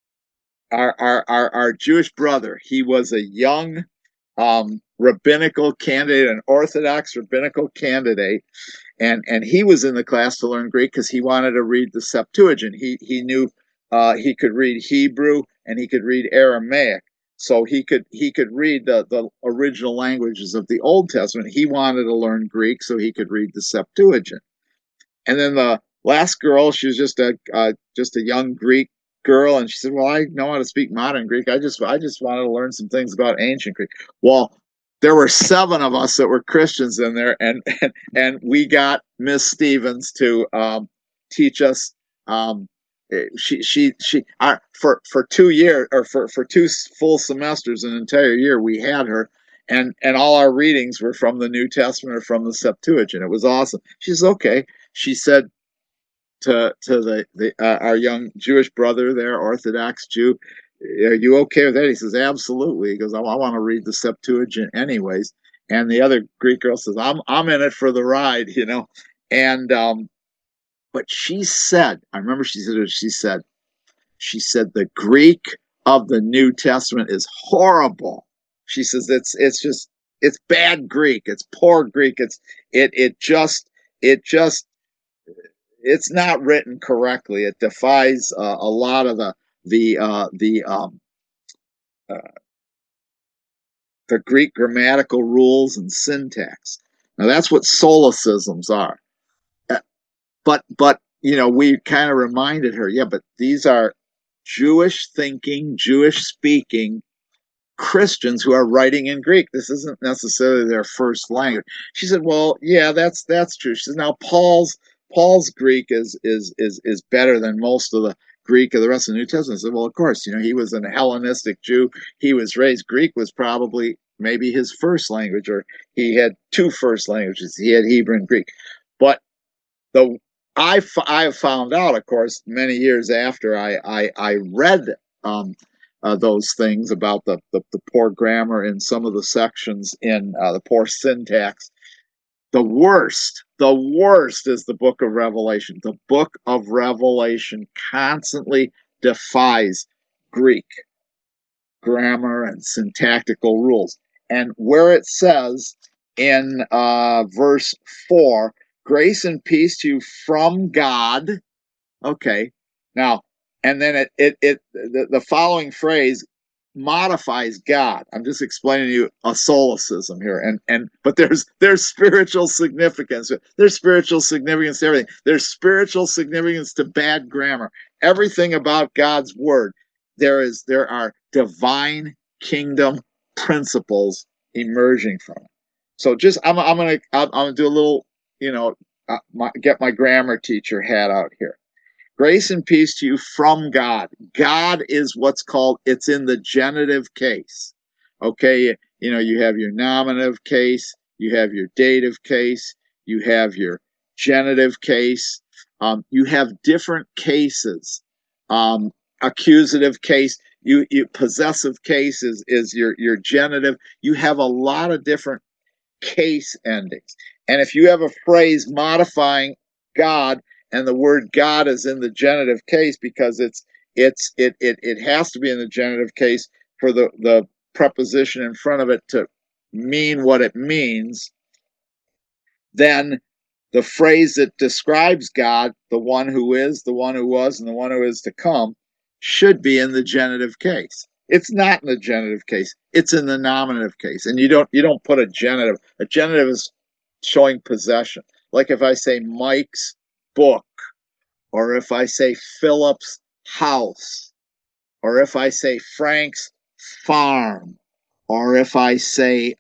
A: our Jewish brother. He was a young rabbinical candidate, an Orthodox rabbinical candidate, and he was in the class to learn Greek because he wanted to read the Septuagint. He knew he could read Hebrew and he could read Aramaic. So he could read the original languages of the Old Testament. He wanted to learn Greek so he could read the Septuagint. And then the last girl, she was just a young Greek girl, and she said, "Well, I know how to speak modern Greek. I just wanted to learn some things about ancient Greek." Well, there were 7 of us that were Christians in there, and we got Miss Stevens to teach us. She for 2 years, or for 2 full semesters, an entire year, we had her, and all our readings were from the New Testament or from the Septuagint. It was awesome. She says, "Okay." She said to our young Jewish brother there, Orthodox Jew, "Are you okay with that?" He says, "Absolutely." He goes, I want to read the Septuagint anyways. And the other Greek girl says, I'm in it for the ride, you know. And but she said, I remember she said the Greek of the New Testament is horrible. She says it's bad Greek, it's poor Greek, it's not written correctly. It defies a lot of the Greek grammatical rules and syntax. Now that's what solecisms are. But we kind of reminded her, yeah, but these are Jewish thinking, Jewish speaking Christians who are writing in Greek. This isn't necessarily their first language. She said, "Well, yeah, that's true." She says, "Now Paul's Greek is better than most of the Greek of the rest of the New Testament." I said, "Well, of course, he was an Hellenistic Jew. He was raised Greek was probably maybe his first language, or he had 2 first languages. He had Hebrew and Greek." But the I found out, of course, many years after I read those things about the poor grammar in some of the sections, in the poor syntax. The worst is the book of Revelation. The book of Revelation constantly defies Greek grammar and syntactical rules. And where it says in verse 4, "Grace and peace to you from God." Okay, now, and then the following phrase modifies God. I'm just explaining to you a solecism here, but there's spiritual significance. There's spiritual significance to everything. There's spiritual significance to bad grammar. Everything about God's word, there are divine kingdom principles emerging from it. So I'm gonna do a little, get my grammar teacher hat out here. Grace and peace to you from God. God is what's called, it's in the genitive case. Okay, you have your nominative case, you have your dative case, you have your genitive case. You have different cases. Accusative case, you possessive case is your genitive. You have a lot of different case endings. And if you have a phrase modifying God, and the word God is in the genitive case because it has to be in the genitive case for the preposition in front of it to mean what it means, then the phrase that describes God, the one who is, the one who was, and the one who is to come, should be in the genitive case. It's not in the genitive case. It's in the nominative case. And you don't put a genitive. A genitive is showing possession. Like if I say Mike's book, or if I say Philip's house, or if I say Frank's farm, or if I say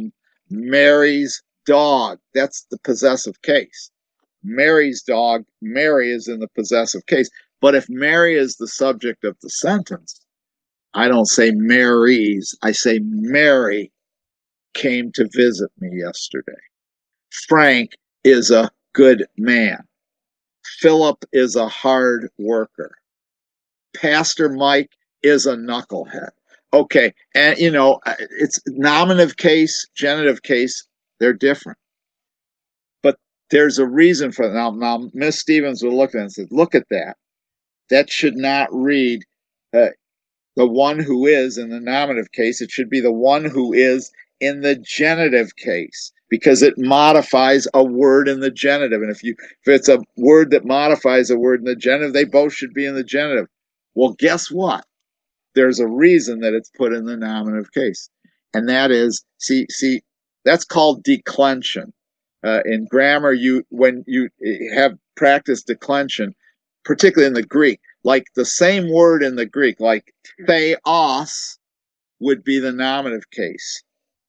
A: Mary's dog, that's the possessive case. Mary's dog, Mary is in the possessive case. But if Mary is the subject of the sentence, I don't say Mary's, I say Mary came to visit me yesterday. Frank is a good man. Philip is a hard worker. Pastor Mike is a knucklehead. Okay, and it's nominative case, genitive case, they're different. But there's a reason for that. Now Miss Stevens will look at it and say, look at that. That should not read the one who is in the nominative case. It should be the one who is in the genitive case, because it modifies a word in the genitive. And if it's a word that modifies a word in the genitive, they both should be in the genitive. Well, guess what? There's a reason that it's put in the nominative case. And that is, see, that's called declension. In grammar, when you have practiced declension, particularly in the Greek, like the same word in the Greek, like theos would be the nominative case.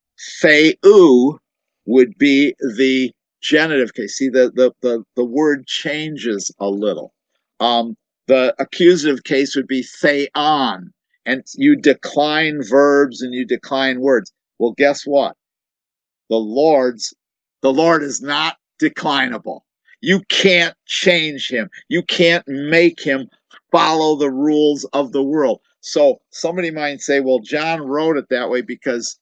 A: Theou would be the genitive case. See, the word changes a little. The accusative case would be theon, and you decline verbs and you decline words. Well, guess what? The Lord is not declinable. You can't change him. You can't make him follow the rules of the world. So somebody might say, well, John wrote it that way because,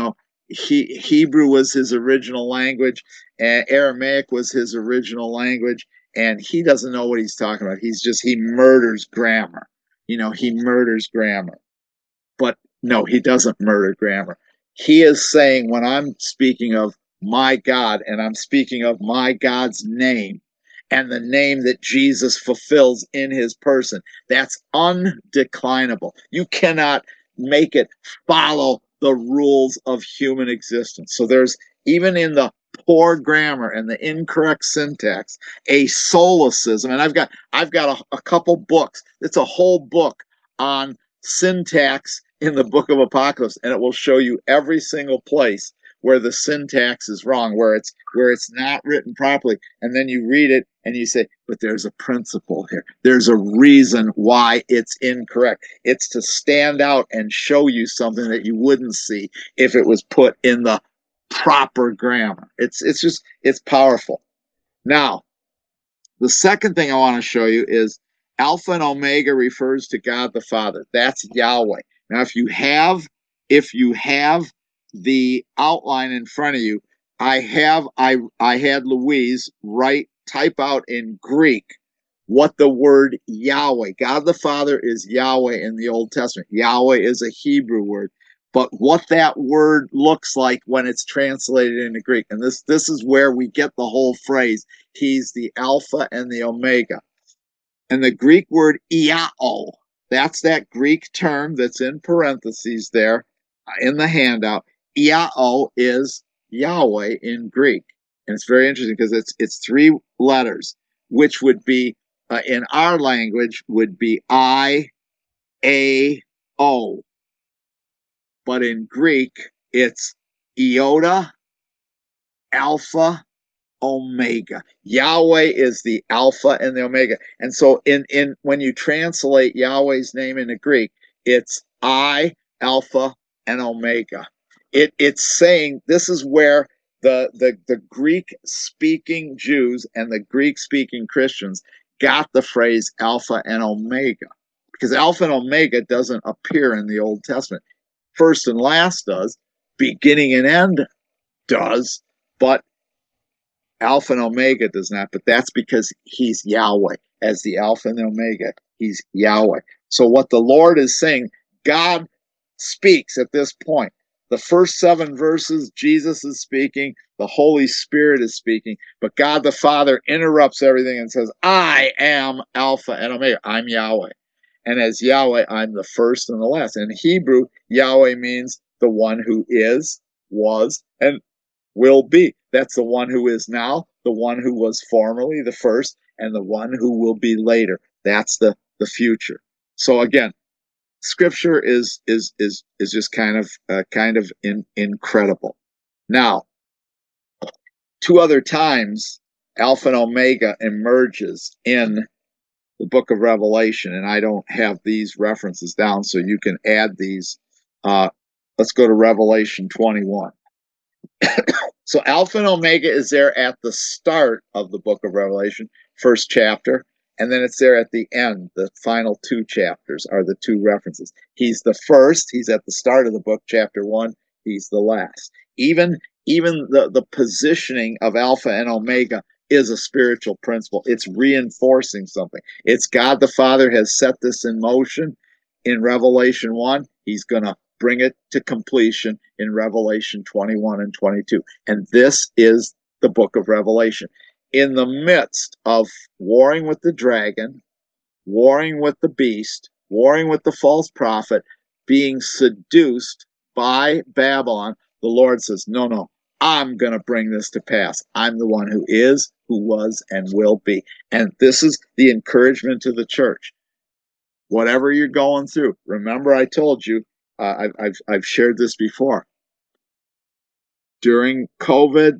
A: Hebrew was his original language, and Aramaic was his original language, and he doesn't know what he's talking about. He murders grammar. He murders grammar. But no, he doesn't murder grammar. He is saying, when I'm speaking of my God, and I'm speaking of my God's name, and the name that Jesus fulfills in his person, that's undeclinable. You cannot make it follow the rules of human existence. So there's, even in the poor grammar and the incorrect syntax, a solecism. And I've got a couple books. It's a whole book on syntax in the book of Apocalypse, and it will show you every single place where the syntax is wrong, where it's not written properly. And then you read it and you say, but there's a principle here. There's a reason why it's incorrect. It's to stand out and show you something that you wouldn't see if it was put in the proper grammar. It's powerful. Now, the second thing I want to show you is Alpha and Omega refers to God the Father. That's Yahweh. Now, if you have the outline in front of you, I had Louise type out in Greek what the word Yahweh, God the Father, is Yahweh in the Old Testament. Yahweh is a Hebrew word, but what that word looks like when it's translated into Greek, and this is where we get the whole phrase, he's the Alpha and the Omega. And the Greek word iao, that's that Greek term that's in parentheses there in the handout. Iao is Yahweh in Greek. And it's very interesting because it's three letters, which would be, in our language, would be I, A, O. But in Greek, it's iota, alpha, Omega. Yahweh is the Alpha and the Omega. And so when you translate Yahweh's name into Greek, it's I, Alpha, and Omega. It's saying this is where the Greek-speaking Jews and the Greek-speaking Christians got the phrase Alpha and Omega, because Alpha and Omega doesn't appear in the Old Testament. First and last does, beginning and end does, but Alpha and Omega does not. But that's because he's Yahweh. As the Alpha and the Omega, he's Yahweh. So what the Lord is saying, God speaks at this point. The first 7 verses, Jesus is speaking, the Holy Spirit is speaking, but God the Father interrupts everything and says, I am Alpha and Omega. I'm Yahweh. And as Yahweh, I'm the first and the last. In Hebrew, Yahweh means the one who is, was, and will be. That's the one who is now, the one who was formerly the first, and the one who will be later. That's the future. So again, Scripture is just kind of incredible. Now, 2 other times, Alpha and Omega emerges in the book of Revelation, and I don't have these references down, so you can add these. Let's go to Revelation 21. So Alpha and Omega is there at the start of the book of Revelation, first chapter, and then it's there at the end. The final 2 chapters are the 2 references. He's the first. He's at the start of the book, chapter 1. He's the last. Even the positioning of Alpha and Omega is a spiritual principle. It's reinforcing something. It's God the Father has set this in motion in Revelation 1. He's going to bring it to completion in Revelation 21 and 22. And this is the book of Revelation. In the midst of warring with the dragon, warring with the beast, warring with the false prophet, being seduced by Babylon, the Lord says, no, I'm going to bring this to pass. I'm the one who is, who was, and will be. And this is the encouragement to the church. Whatever you're going through, remember I told you, I've shared this before. During COVID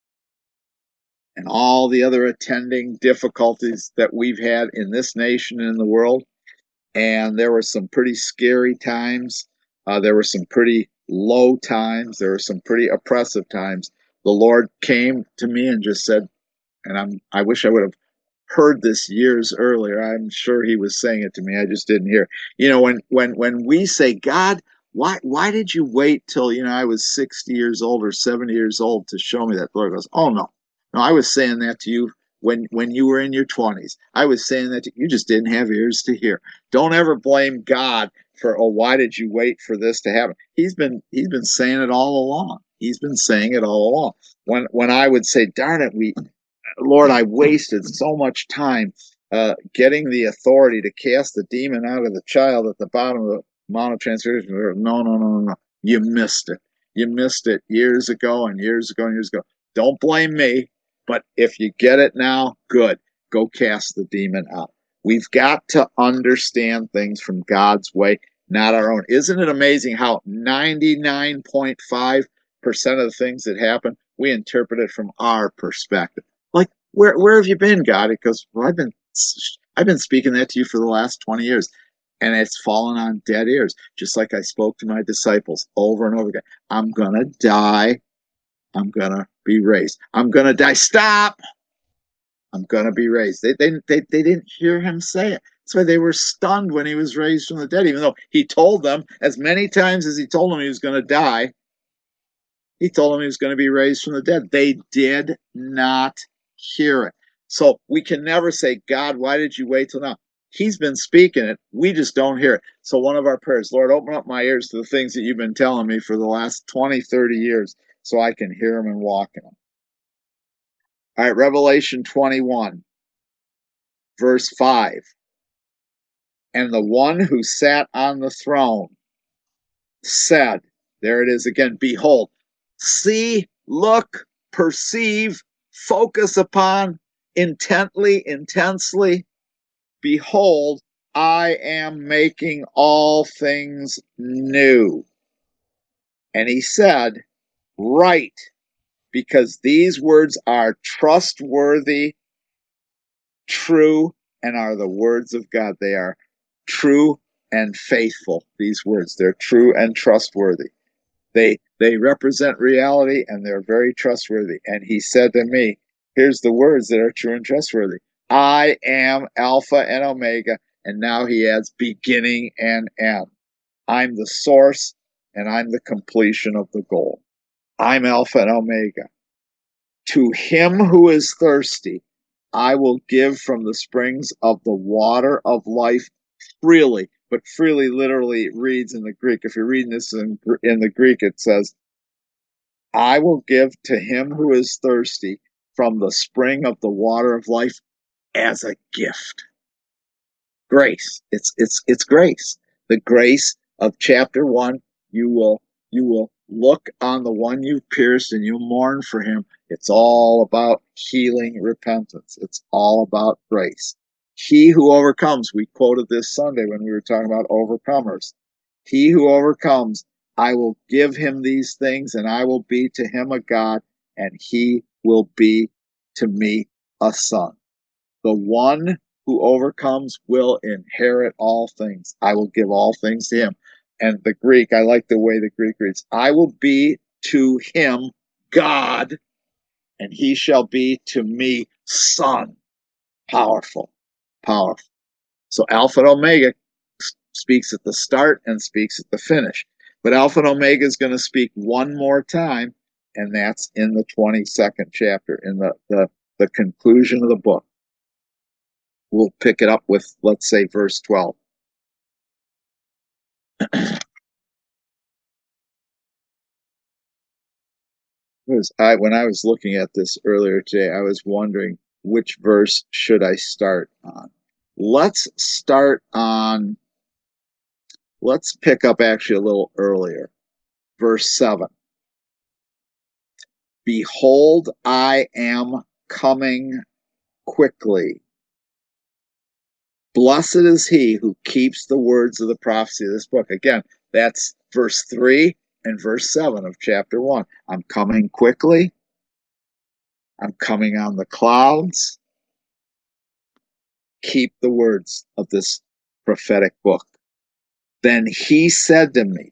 A: and all the other attending difficulties that we've had in this nation and in the world, and there were some pretty scary times. There were some pretty low times. There were some pretty oppressive times. The Lord came to me and just said, and I wish I would have heard this years earlier. I'm sure he was saying it to me. I just didn't hear. You know, when we say, God, why did you wait till, I was 60 years old or 70 years old to show me that? The Lord goes, oh, no, I was saying that to you when you were in your 20s. I was saying that you just didn't have ears to hear. Don't ever blame God for, why did you wait for this to happen? He's been saying it all along. He's been saying it all along. When I would say, darn it, Lord, I wasted so much time getting the authority to cast the demon out of the child at the bottom of the Mount of Transfiguration. No. You missed it. You missed it years ago and years ago and years ago. Don't blame me, but if you get it now, good. Go cast the demon out. We've got to understand things from God's way, not our own. Isn't it amazing how 99.5% of the things that happen, we interpret it from our perspective? Like, where have you been, God? Because I've been speaking that to you for the last 20 years, and it's fallen on dead ears. Just like I spoke to my disciples over and over again. I'm gonna die. I'm gonna be raised. I'm gonna die. Stop. I'm gonna be raised. They didn't hear him say it. That's why they were stunned when he was raised from the dead, even though he told them as many times as he told them he was gonna die. He told them he was going to be raised from the dead. They did not hear it. So we can never say, God, why did you wait till now? He's been speaking it. We just don't hear it. So one of our prayers, Lord, open up my ears to the things that you've been telling me for the last 20, 30 years so I can hear them and walk in them. All right, Revelation 21, verse 5. And the one who sat on the throne said, there it is again, behold, see, look, perceive, focus upon, intently, intensely. Behold, I am making all things new. And he said, write, because these words are trustworthy, true, and are the words of God. They are true and faithful, these words. They're true and trustworthy. They represent reality, and they're very trustworthy. And he said to me, here's the words that are true and trustworthy. I am Alpha and Omega. And now he adds beginning and end. I'm the source, and I'm the completion of the goal. I'm Alpha and Omega. To him who is thirsty, I will give from the springs of the water of life freely. but freely literally reads in the Greek. If you're reading this in the Greek, it says, I will give to him who is thirsty from the spring of the water of life as a gift. Grace. It's grace. The grace of chapter 1. You will look on the one you've pierced and you mourn for him. It's all about healing repentance. It's all about grace. He who overcomes, we quoted this Sunday when we were talking about overcomers. He who overcomes, I will give him these things, and I will be to him a God, and he will be to me a son. The one who overcomes will inherit all things. I will give all things to him. And the Greek, I like the way the Greek reads, I will be to him God, and he shall be to me son. Powerful, powerful. So Alpha and Omega speaks at the start and speaks at the finish. But Alpha and Omega is going to speak one more time, and that's in the 22nd chapter, in the conclusion of the book. We'll pick it up with, let's say, verse 12. When I was looking at this earlier today, I was wondering which verse should I start on. Let's pick up actually a little earlier. Verse 7. Behold, I am coming quickly. Blessed is he who keeps the words of the prophecy of this book. Again, that's verse 3 and verse 7 of chapter 1. I'm coming quickly. I'm coming on the clouds. Keep the words of this prophetic book. Then he said to me,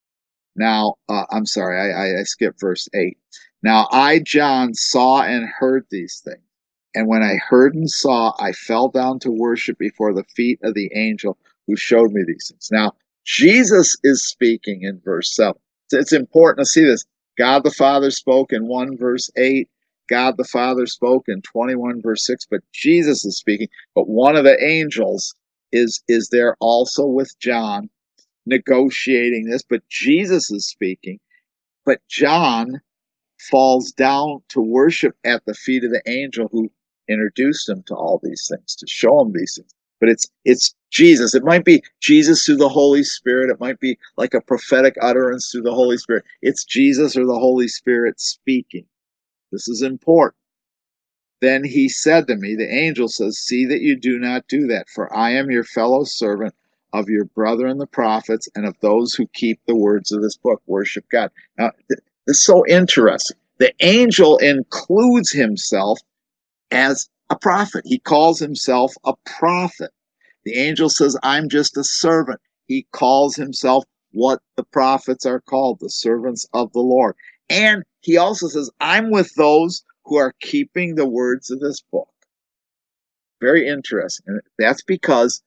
A: now, I'm sorry, I skipped verse 8. Now I, John, saw and heard these things. And when I heard and saw, I fell down to worship before the feet of the angel who showed me these things. Now, Jesus is speaking in verse 7. It's important to see this. God the Father spoke in 1 verse 8. God the Father spoke in 21 verse 6. But Jesus is speaking. But one of the angels is there also with John negotiating this. But Jesus is speaking. But John falls down to worship at the feet of the angel who introduced him to all these things, to show him these things. But it's Jesus. It might be Jesus through the Holy Spirit. It might be like a prophetic utterance through the Holy Spirit. It's Jesus or the Holy Spirit speaking. This is important. Then he said to me, the angel says, see that you do not do that, for I am your fellow servant of your brethren the prophets and of those who keep the words of this book. Worship God. Now, it's so interesting. The angel includes himself as a prophet. He calls himself a prophet. The angel says, I'm just a servant. He calls himself what the prophets are called, the servants of the Lord. And he also says, I'm with those who are keeping the words of this book. Very interesting. And that's because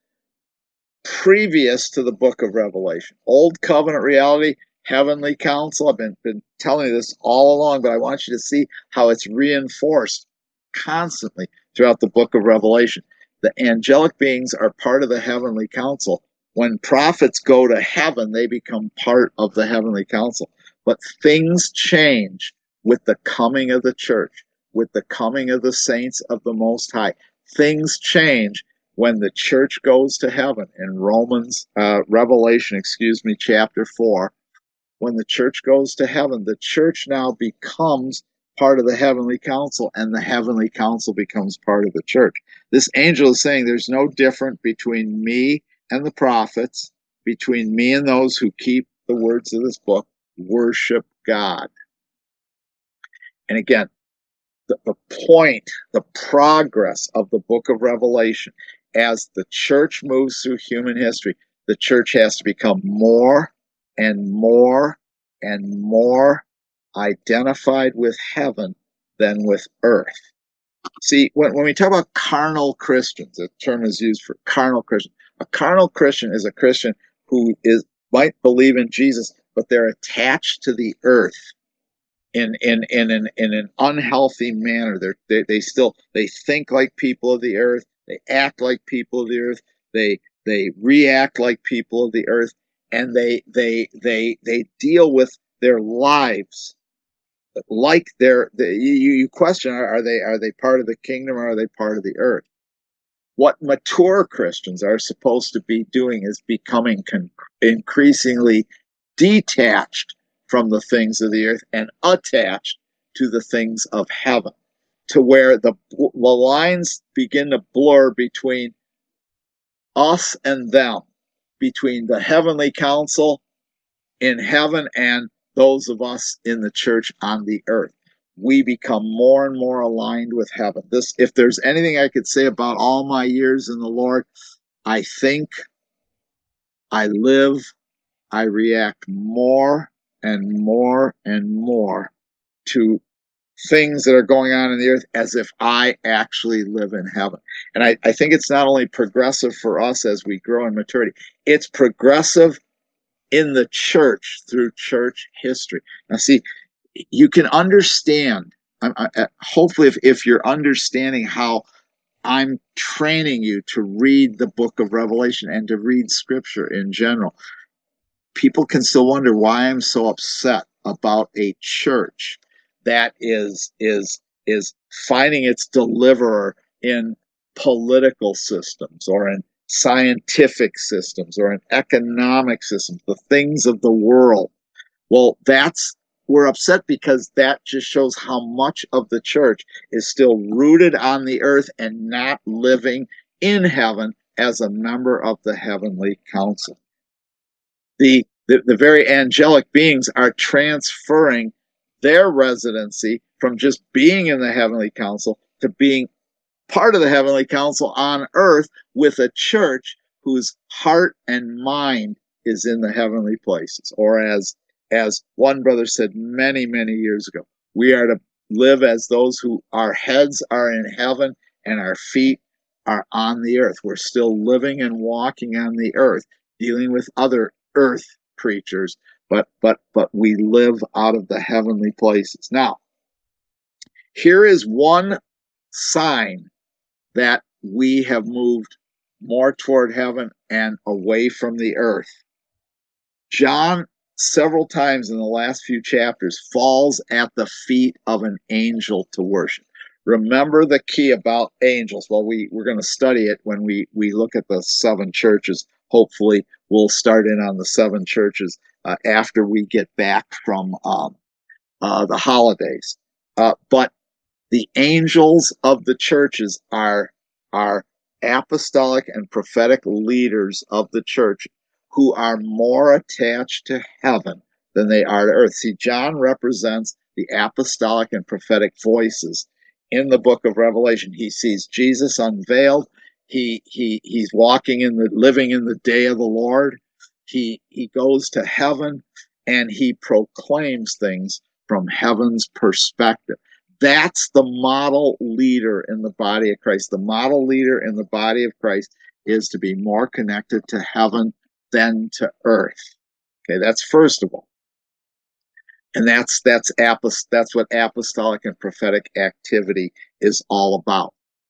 A: previous to the book of Revelation, Old Covenant reality, heavenly counsel, I've been telling you this all along, but I want you to see how it's reinforced constantly throughout the book of Revelation. The angelic beings are part of the heavenly council. When prophets go to heaven, they become part of the heavenly council. But things change with the coming of the church, with the coming of the saints of the Most High. Things change when the church goes to heaven. In Revelation, chapter 4, when the church goes to heaven, the church now becomes part of the heavenly council, and the heavenly council becomes part of the church. This angel is saying there's no difference between me and the prophets, between me and those who keep the words of this book. Worship God. And again, the point, the progress of the book of Revelation, as the church moves through human history, the church has to become more and more and more identified with heaven than with earth. See, when we talk about carnal Christians, the term is used for carnal Christian. A carnal Christian is a Christian who might believe in Jesus, but they're attached to the earth in an unhealthy manner. They think like people of the earth. They act like people of the earth. They they react like people of the earth, and they deal with their lives like you question, are they part of the kingdom, or are they part of the earth? What mature Christians are supposed to be doing is becoming increasingly detached from the things of the earth and attached to the things of heaven, to where the lines begin to blur between us and them, between the heavenly council in heaven and those of us in the church on the earth. We become more and more aligned with heaven. This, if there's anything I could say about all my years in the Lord, I think I react more and more and more to things that are going on in the earth as if I actually live in heaven. And I think it's not only progressive for us as we grow in maturity, it's progressive in the church through church history. Now, see, you can understand, hopefully, if you're understanding how I'm training you to read the book of Revelation and to read scripture in general, people can still wonder why I'm so upset about a church that is finding its deliverer in political systems, or in scientific systems, or in economic systems, the things of the world. Well, we're upset because that just shows how much of the church is still rooted on the earth and not living in heaven as a member of the heavenly council. The very angelic beings are transferring their residency from just being in the heavenly council to being part of the heavenly council on earth, with a church whose heart and mind is in the heavenly places. Or as one brother said many years ago, we are to live as those who our heads are in heaven and our feet are on the earth. We're still living and walking on the earth, dealing with other earth creatures, but we live out of the heavenly places. Now, here is one sign that we have moved more toward heaven and away from the earth. John, several times in the last few chapters, falls at the feet of an angel to worship. Remember the key about angels. Well, we're going to study it when we look at the seven churches. Hopefully, we'll start in on the seven churches after we get back from the holidays. But the angels of the churches are apostolic and prophetic leaders of the church who are more attached to heaven than they are to earth. See, John represents the apostolic and prophetic voices in the book of Revelation. He sees Jesus unveiled. He's living in the day of the Lord. He goes to heaven and he proclaims things from heaven's perspective. That's the model leader in the body of Christ. The model leader in the body of Christ is to be more connected to heaven than to earth. Okay, that's first of all. And that's what apostolic and prophetic activity is all about.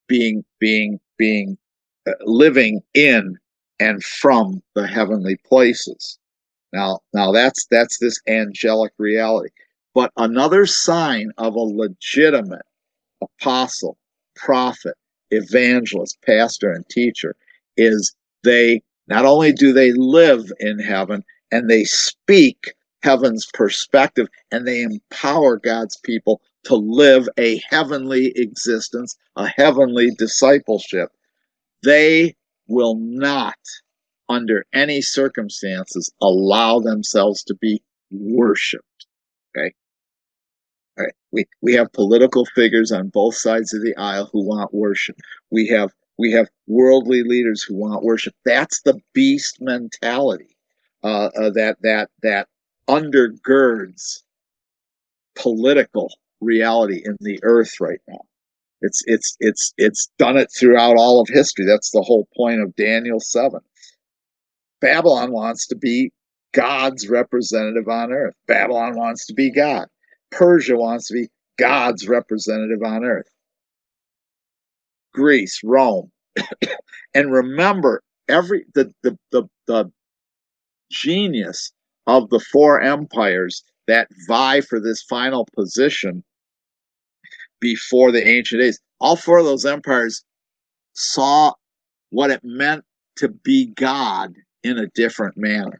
A: Living in and from the heavenly places. Now that's this angelic reality. But another sign of a legitimate apostle, prophet, evangelist, pastor, and teacher is they not only do they live in heaven and they speak heaven's perspective and they empower God's people to live a heavenly existence, a heavenly discipleship, they will not, under any circumstances, allow themselves to be worshiped. Okay? All right. We have political figures on both sides of the aisle who want worship. We have worldly leaders who want worship. That's the beast mentality that undergirds political reality in the earth right now. It's done it throughout all of history. That's the whole point of Daniel 7. Babylon wants to be God's representative on earth. Babylon wants to be God. Persia wants to be God's representative on earth. Greece, Rome. And remember, the genius of the four empires that vie for this final position before the ancient days. All four of those empires saw what it meant to be God in a different manner.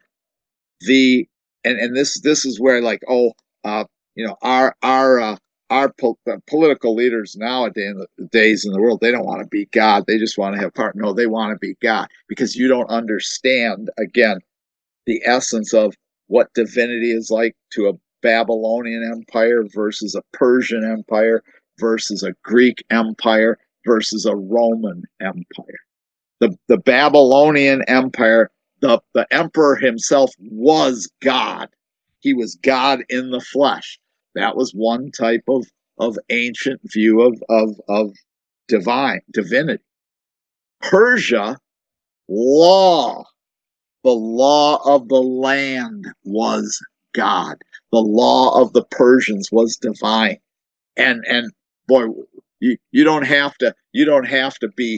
A: This is where, like, our political leaders nowadays in the world, they don't want to be God. They just want to have part. No, they want to be God, because you don't understand, again, the essence of what divinity is like to a Babylonian empire versus a Persian empire versus a Greek empire versus a Roman empire. The Babylonian Empire, the emperor himself was God. He was God in the flesh. That was one type of ancient view of divinity. Persia, law. The law of the land was God. The law of the Persians was divine. And boy, you don't have to be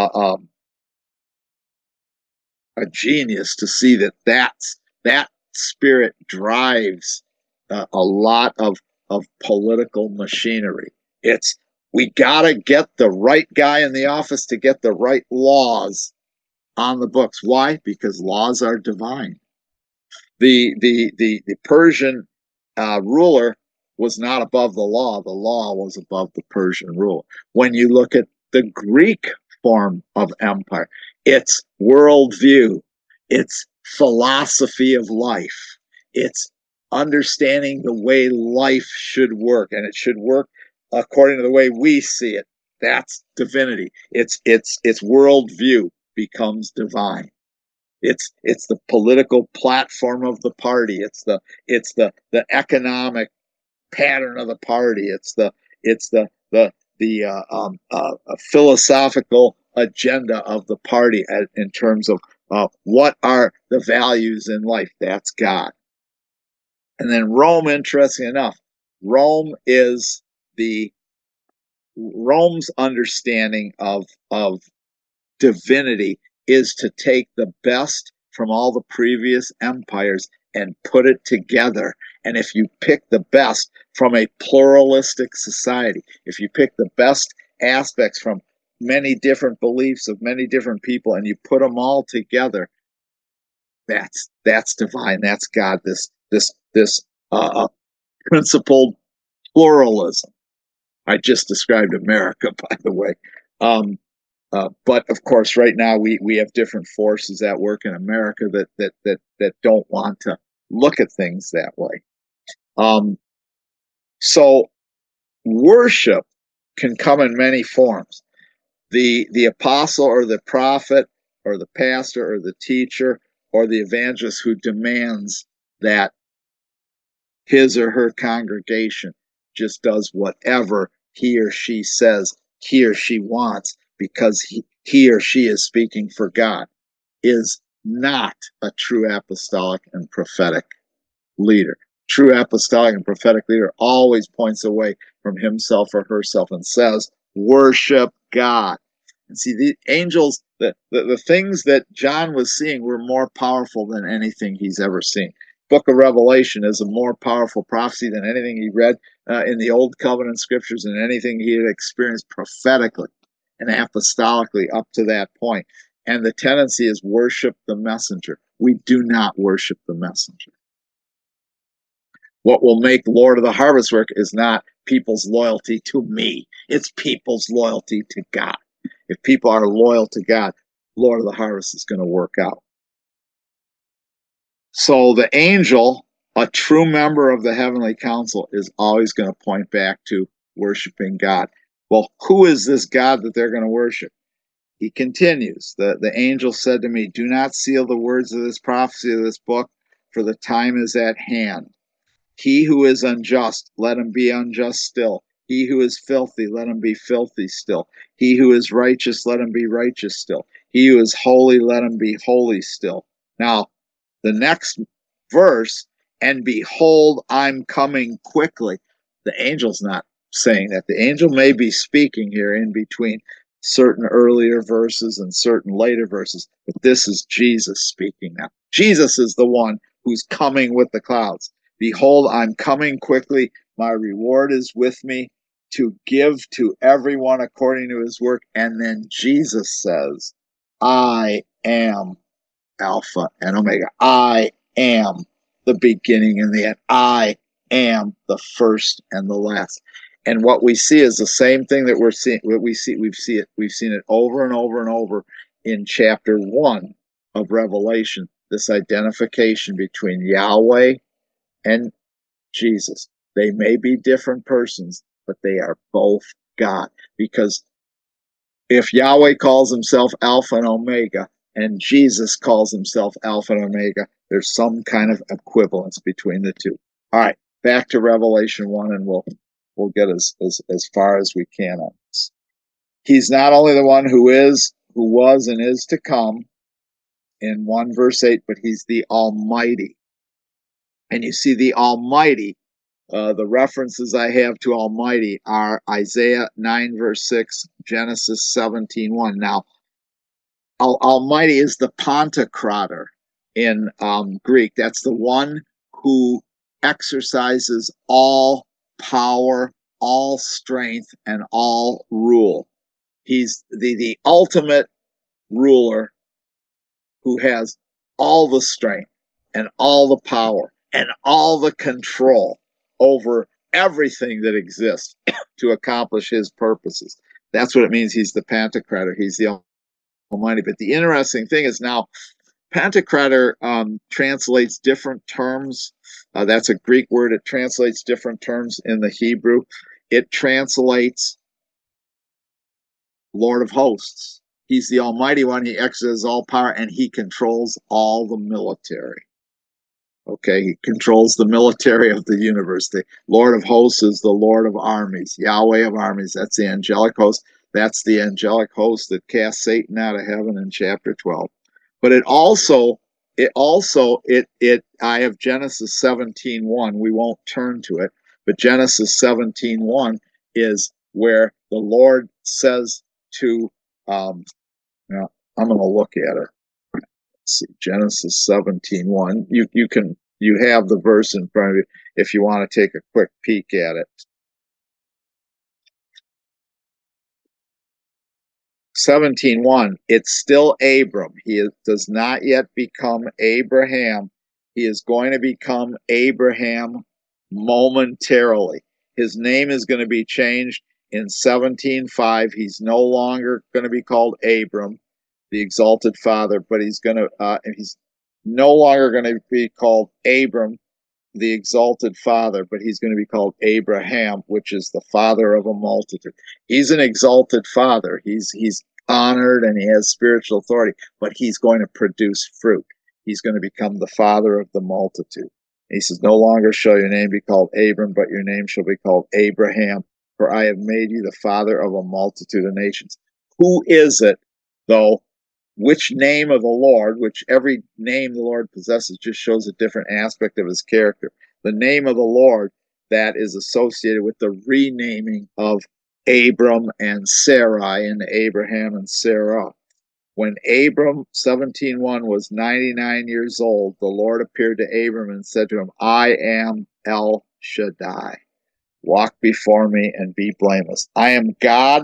A: a genius to see that spirit drives a lot of political machinery. It's, we got to get the right guy in the office to get the right laws on the books. Why? Because laws are divine. The Persian ruler was not above the law. The law was above the Persian ruler. When you look at the Greek form of empire, it's worldview, it's philosophy of life, it's understanding the way life should work, and it should work according to the way we see it. That's divinity. It's worldview becomes divine. It's the political platform of the party. It's the economic pattern of the party. It's the philosophical agenda of the party in terms of what are the values in life. That's God. And then Rome, interesting enough, Rome is Rome's understanding of divinity is to take the best from all the previous empires and put it together. And if you pick the best from a pluralistic society, if you pick the best aspects from many different beliefs of many different people and you put them all together, that's divine. That's God. This principled pluralism. I just described America, by the way. But of course, right now we have different forces at work in America that don't want to look at things that way. So worship can come in many forms. The apostle or the prophet or the pastor or the teacher or the evangelist who demands that his or her congregation just does whatever he or she says he or she wants because he or she is speaking for God, is not a true apostolic and prophetic leader. True apostolic and prophetic leader always points away from himself or herself and says, worship God. And see, the angels, the things that John was seeing were more powerful than anything he's ever seen. Book of Revelation is a more powerful prophecy than anything he read in the Old Covenant scriptures and anything he had experienced prophetically and apostolically up to that point. And the tendency is worship the messenger. We do not worship the messenger. What will make Lord of the Harvest work is not people's loyalty to me. It's people's loyalty to God. If people are loyal to God, Lord of the Harvest is going to work out. So the angel, a true member of the heavenly council, is always going to point back to worshiping God. Well, who is this God that they're going to worship? He continues, the angel said to me, do not seal the words of this prophecy of this book, for the time is at hand. He who is unjust, let him be unjust still. He who is filthy, let him be filthy still. He who is righteous, let him be righteous still. He who is holy, let him be holy still. Now, the next verse, and behold, I'm coming quickly. The angel's not saying that. The angel may be speaking here in between certain earlier verses and certain later verses, but this is Jesus speaking now. Jesus is the one who's coming with the clouds. Behold, I'm coming quickly. My reward is with me to give to everyone according to his work. And then Jesus says, I am Alpha and Omega. I am the beginning and the end. I am the first and the last. And what we see is the same thing that we're seeing. What we've seen it over and over and over in chapter 1 of Revelation. This identification between Yahweh and Jesus. They may be different persons, but they are both God. Because if Yahweh calls himself Alpha and Omega, and Jesus calls himself Alpha and Omega, there's some kind of equivalence between the two. All right, back to Revelation 1, and we'll get as far as we can on this. He's not only the one who is, who was, and is to come in 1 verse 8, but he's the Almighty. And you see the Almighty, the references I have to Almighty are Isaiah 9 verse 6, Genesis 17:1. Now, Almighty is the Pantocrator in Greek. That's the one who exercises all power, all strength, and all rule. He's the ultimate ruler who has all the strength and all the power and all the control over everything that exists to accomplish his purposes. That's what it means. He's the Pantocrator. He's the Almighty. But the interesting thing is now, Pantocrator translates different terms. That's a Greek word. It translates different terms in the Hebrew. It translates Lord of Hosts. He's the Almighty One. He exercises all power, and he controls all the military. Okay, he controls the military of the universe. The Lord of Hosts is the Lord of Armies, Yahweh of Armies. That's the angelic host. That's the angelic host that cast Satan out of heaven in chapter 12. But I have Genesis 17:1. We won't turn to it, but Genesis 17:1 is where the Lord says to, I'm going to look at it. Let's see, Genesis 17:1. You have the verse in front of you if you want to take a quick peek at it. 17:1. It's still Abram. He does not yet become Abraham. He is going to become Abraham momentarily. His name is going to be changed in 17:5. He's no longer going to be called Abram, the exalted father, but he's no longer going to be called Abram, the exalted father, but he's going to be called Abraham, which is the father of a multitude. He's an exalted father. He's honored and he has spiritual authority, but he's going to produce fruit. He's going to become the father of the multitude. And he says, no longer shall your name be called Abram, but your name shall be called Abraham, for I have made you the father of a multitude of nations. Who is it, though? Which name of the Lord, which every name the Lord possesses just shows a different aspect of his character. The name of the Lord that is associated with the renaming of Abram and Sarai into Abraham and Sarah. When Abram, 17:1, was 99 years old, the Lord appeared to Abram and said to him, I am El Shaddai. Walk before me and be blameless. I am God,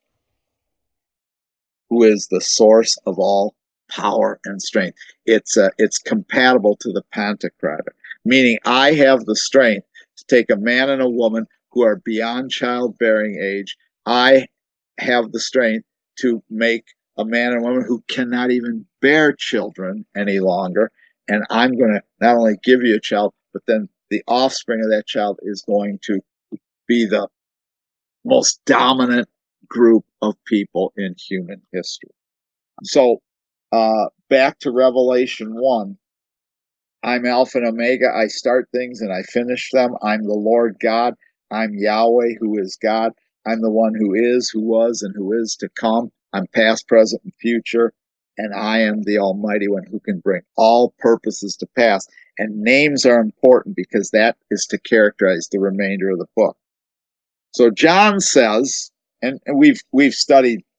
A: who is the source of all power and strength. It's compatible to the Pantocrator, meaning I have the strength to take a man and a woman who are beyond childbearing age. I have the strength to make a man and woman who cannot even bear children any longer, and I'm going to not only give you a child, but then the offspring of that child is going to be the most dominant group of people in human history. So back to Revelation 1. I'm Alpha and Omega. I start things and I finish them. I'm the Lord God. I'm Yahweh, who is God. I'm the one who is, who was, and who is to come. I'm past, present, and future. And I am the Almighty One who can bring all purposes to pass. And names are important because that is to characterize the remainder of the book. So John says, and we've studied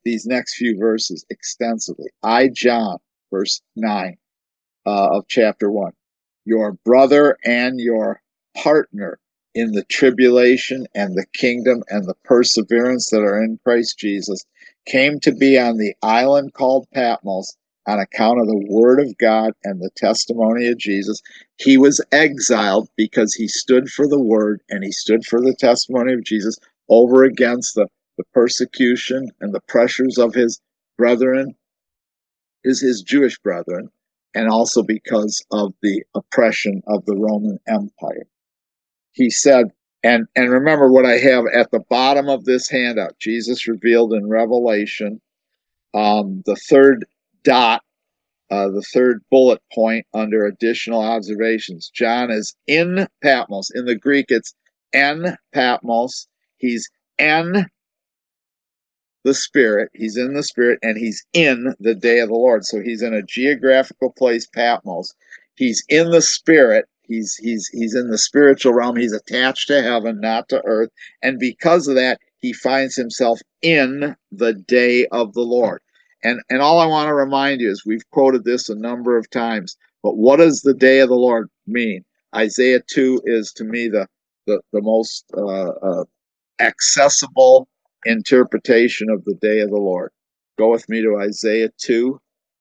A: these next few verses extensively. I, John, verse 9 of chapter 1, your brother and your partner in the tribulation and the kingdom and the perseverance that are in Christ Jesus, came to be on the island called Patmos on account of the word of God and the testimony of Jesus. He was exiled because he stood for the word and he stood for the testimony of Jesus over against the persecution and the pressures of his brethren, his Jewish brethren, and also because of the oppression of the Roman Empire. He said, and remember what I have at the bottom of this handout, Jesus revealed in Revelation, the third dot, the third bullet point under additional observations. John is in Patmos. In the Greek, it's en Patmos. He's en the Spirit. He's in the Spirit, and he's in the day of the Lord. So he's in a geographical place, Patmos. He's in the Spirit. He's in the spiritual realm. He's attached to heaven, not to earth. And because of that, he finds himself in the day of the Lord. And all I want to remind you is we've quoted this a number of times, but what does the day of the Lord mean? Isaiah 2 is, to me, the most accessible interpretation of the day of the Lord. Go with me to Isaiah 2.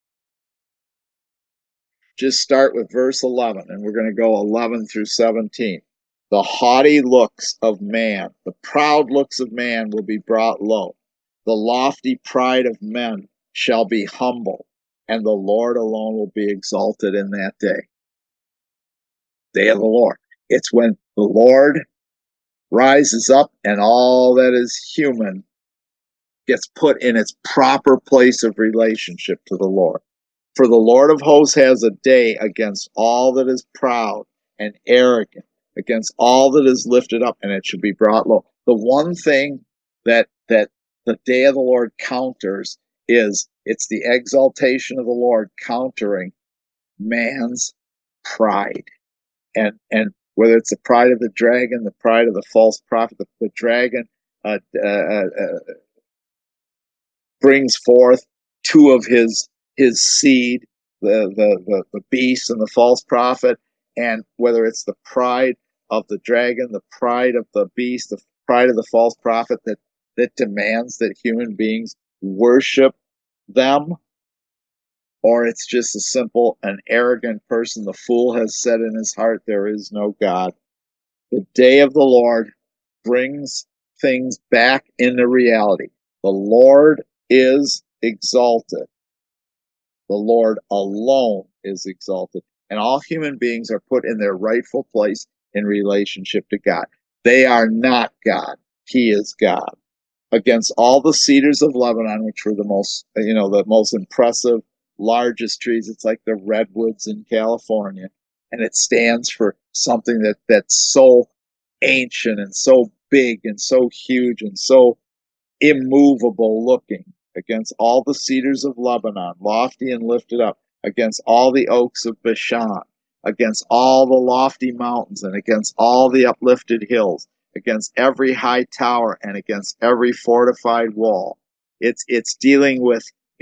A: Just start with verse 11, and we're going to go 11 through 17. The haughty looks of man, the proud looks of man will be brought low. The lofty pride of men shall be humble, and the Lord alone will be exalted in that day. Day of the Lord. It's when the Lord rises up and all that is human gets put in its proper place of relationship to the Lord. For the Lord of hosts has a day against all that is proud and arrogant, against all that is lifted up, and it should be brought low. The one thing that the day of the Lord counters is it's the exaltation of the Lord countering man's pride. And whether it's the pride of the dragon, the pride of the false prophet, the dragon brings forth two of his seed, the beast and the false prophet, and whether it's the pride of the dragon, the pride of the beast, the pride of the false prophet that demands that human beings worship them, or it's just a simple, an arrogant person. The fool has said in his heart, there is no God. The day of the Lord brings things back into reality. The Lord is exalted. The Lord alone is exalted. And all human beings are put in their rightful place in relationship to God. They are not God. He is God. Against all the cedars of Lebanon, which were the most impressive, largest trees, it's like the redwoods in California. And it stands for something that's so ancient and so big and so huge and so immovable looking. Against all the cedars of Lebanon, lofty and lifted up, against all the oaks of Bashan, against all the lofty mountains, and against all the uplifted hills, against every high tower, and against every fortified wall. It's dealing with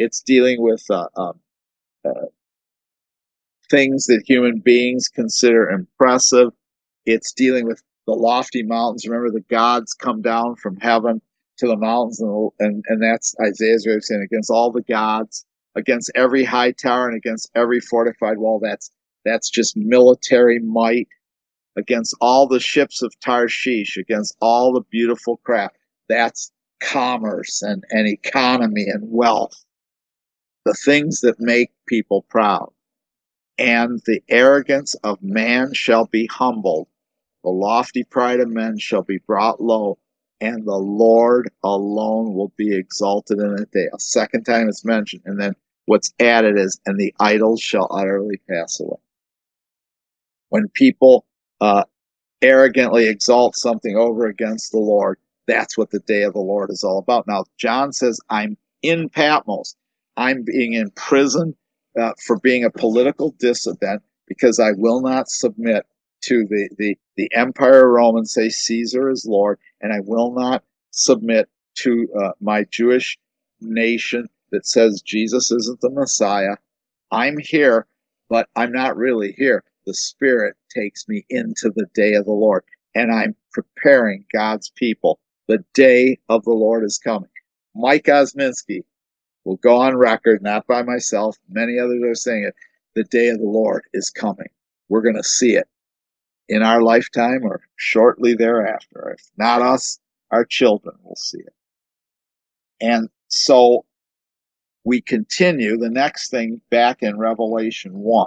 A: things that human beings consider impressive. It's dealing with the lofty mountains. Remember, the gods come down from heaven to the mountains, and that's Isaiah's way of saying against all the gods, against every high tower, and against every fortified wall. That's just military might. Against all the ships of Tarshish, against all the beautiful craft. That's commerce and economy and wealth. The things that make people proud. And the arrogance of man shall be humbled. The lofty pride of men shall be brought low, and the Lord alone will be exalted in that day. A second time it's mentioned, and then what's added is, and the idols shall utterly pass away. When people arrogantly exalt something over against the Lord, that's what the day of the Lord is all about. Now, John says, I'm in Patmos. I'm being imprisoned for being a political dissident because I will not submit to the Empire of Rome and say Caesar is Lord, and I will not submit to my Jewish nation that says Jesus isn't the Messiah. I'm here, but I'm not really here. The Spirit takes me into the day of the Lord, and I'm preparing God's people. The day of the Lord is coming. Mike Osminski will go on record, not by myself, many others are saying it. The day of the Lord is coming. We're going to see it in our lifetime or shortly thereafter. If not us, our children will see it. And so we continue the next thing back in Revelation 1.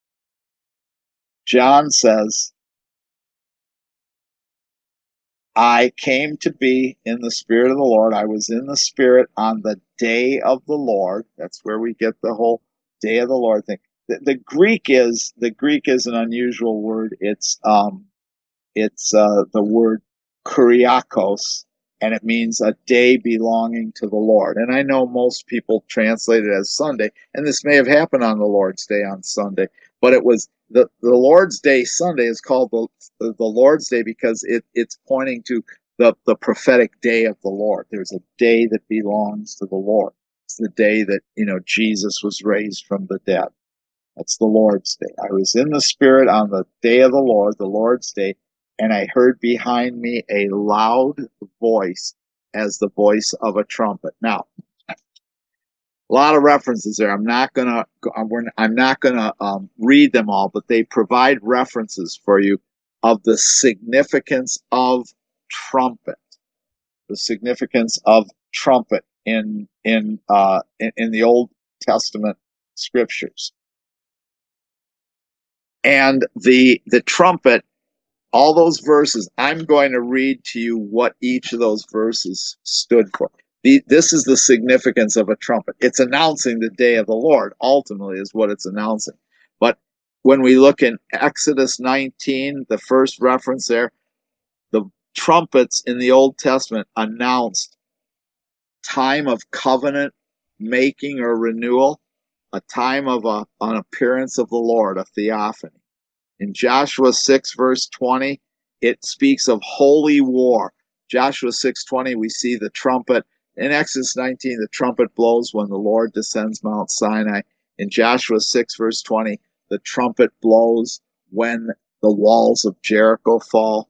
A: John says, I came to be in the Spirit of the Lord. I was in the Spirit on the day of the Lord. That's where we get the whole day of the Lord thing. The Greek is an unusual word. It's the word kuriakos, and it means a day belonging to the Lord. And I know most people translate it as Sunday, and this may have happened on the Lord's Day on Sunday, but it was the Lord's Day Sunday is called the Lord's Day because it's pointing to the prophetic day of the Lord. There's a day that belongs to the Lord. It's the day that, Jesus was raised from the dead. That's the Lord's Day. I was in the Spirit on the day of the Lord's Day, and I heard behind me a loud voice as the voice of a trumpet. Now, a lot of references there. I'm not gonna read them all, but they provide references for you of the significance of trumpet. The significance of trumpet in the Old Testament scriptures. And the trumpet, all those verses, I'm going to read to you what each of those verses stood for. This is the significance of a trumpet. It's announcing the day of the Lord, ultimately, is what it's announcing. But when we look in Exodus 19, the first reference there, the trumpets in the Old Testament announced time of covenant making or renewal, a time of an appearance of the Lord, a theophany. In Joshua 6, verse 20, it speaks of holy war. Joshua 6:20, we see the trumpet. In Exodus 19, the trumpet blows when the Lord descends Mount Sinai. In Joshua 6, verse 20, the trumpet blows when the walls of Jericho fall.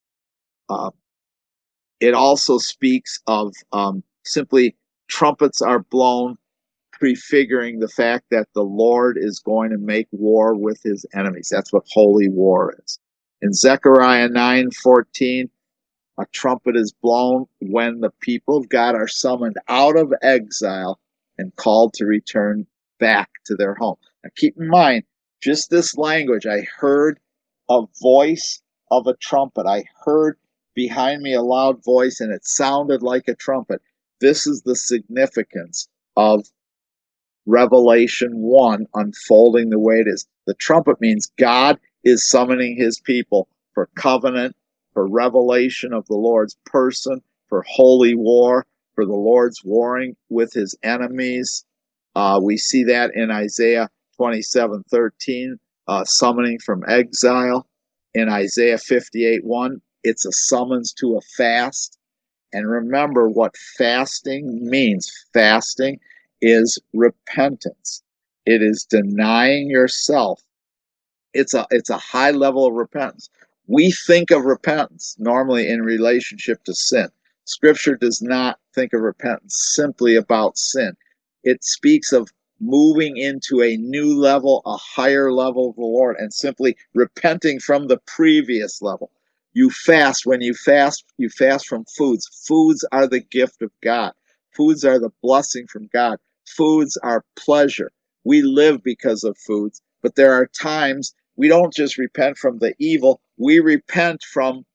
A: It also speaks of simply trumpets are blown, prefiguring the fact that the Lord is going to make war with his enemies. That's what holy war is. In Zechariah 9:14, a trumpet is blown when the people of God are summoned out of exile and called to return back to their home. Now keep in mind, just this language, I heard a voice of a trumpet. I heard behind me a loud voice, and it sounded like a trumpet. This is the significance of Revelation 1 unfolding the way it is. The trumpet means God is summoning his people for covenant, for revelation of the Lord's person, for holy war, for the Lord's warring with his enemies. We see that in Isaiah 27:13, summoning from exile. In Isaiah 58:1, it's a summons to a fast. And remember what fasting means. Fasting is repentance. It is denying yourself. It's a high level of repentance. We think of repentance normally in relationship to sin. Scripture does not think of repentance simply about sin. It speaks of moving into a new level, a higher level of the Lord, and simply repenting from the previous level. You fast. When you fast from foods. Foods are the gift of God. Foods are the blessing from God. Foods are pleasure. We live because of foods, but there are times we don't just repent from the evil, we repent from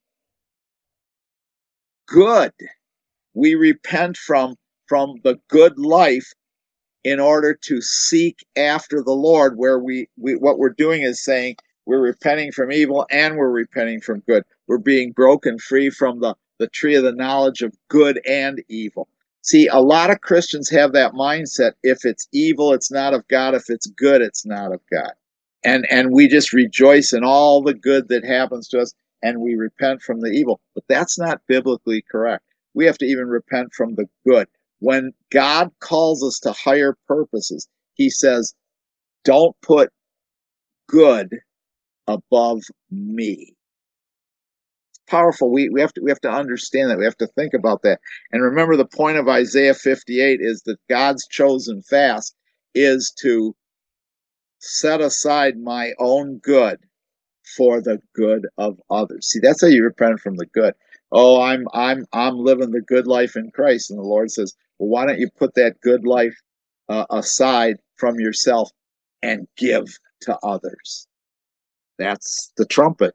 A: good. We repent from the good life in order to seek after the Lord, where we what we're doing is saying we're repenting from evil and we're repenting from good. We're being broken free from the tree of the knowledge of good and evil. See, a lot of Christians have that mindset. If it's evil, it's not of God. If it's good, it's not of God. And we just rejoice in all the good that happens to us, and we repent from the evil. But that's not biblically correct. We have to even repent from the good. When God calls us to higher purposes, he says, don't put good above me. It's powerful. We have to understand that. We have to think about that. And remember, the point of Isaiah 58 is that God's chosen fast is to set aside my own good for the good of others. See, that's how you repent from the good. Oh, I'm living the good life in Christ, and the Lord says, well, why don't you put that good life aside from yourself and give to others? That's the trumpet.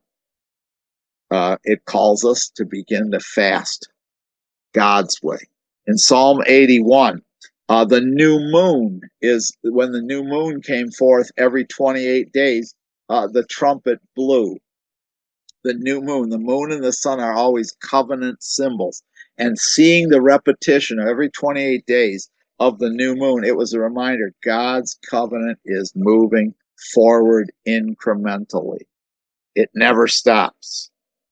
A: It calls us to begin to fast God's way. In Psalm 81, the new moon is when the new moon came forth every 28 days, the trumpet blew. The new moon, the moon and the sun are always covenant symbols. And seeing the repetition of every 28 days of the new moon, it was a reminder God's covenant is moving forward incrementally. It never stops.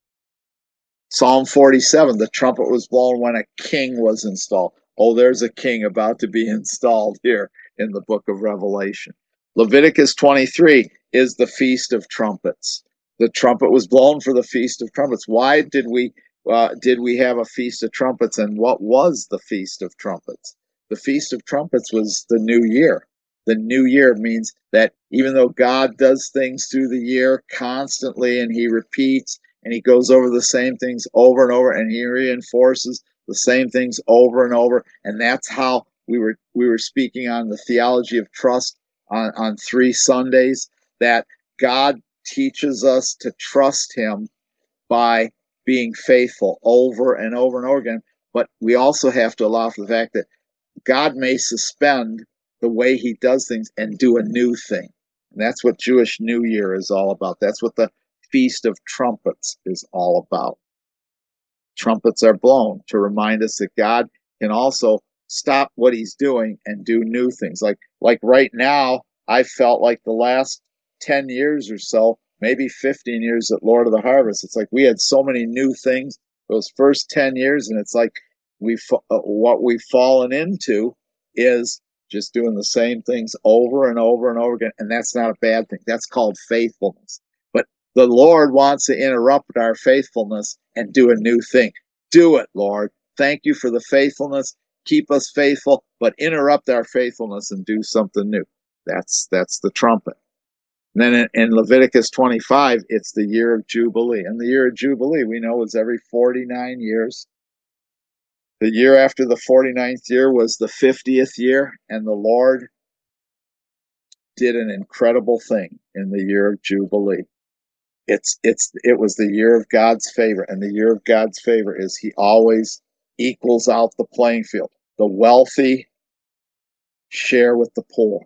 A: Psalm 47, the trumpet was blown when a king was installed. Oh, there's a king about to be installed here in the book of Revelation. Leviticus 23 is the Feast of Trumpets. The trumpet was blown for the Feast of Trumpets. Why did we have a Feast of Trumpets, and what was the Feast of Trumpets? The Feast of Trumpets was the new year. The new year means that even though God does things through the year constantly, and he repeats, and he goes over the same things over and over, and he reinforces the same things over and over. And that's how we were speaking on the theology of trust on 3 Sundays, that God teaches us to trust him by being faithful over and over and over again. But we also have to allow for the fact that God may suspend the way he does things and do a new thing. And that's what Jewish New Year is all about. That's what the Feast of Trumpets is all about. Trumpets are blown to remind us that God can also stop what he's doing and do new things. Like right now, I felt like the last 10 years or so, maybe 15 years at Lord of the Harvest, it's like we had so many new things those first 10 years, and it's like what we've fallen into is just doing the same things over and over and over again, and that's not a bad thing. That's called faithfulness. But the Lord wants to interrupt our faithfulness and do a new thing. Do it, Lord. Thank you for the faithfulness. Keep us faithful, but interrupt our faithfulness and do something new. That's the trumpet. And then in Leviticus 25, it's the year of Jubilee. And the year of Jubilee, we know, is every 49 years. The year after the 49th year was the 50th year, and the Lord did an incredible thing in the year of Jubilee. It was the year of God's favor, and the year of God's favor is he always equals out the playing field. The wealthy share with the poor.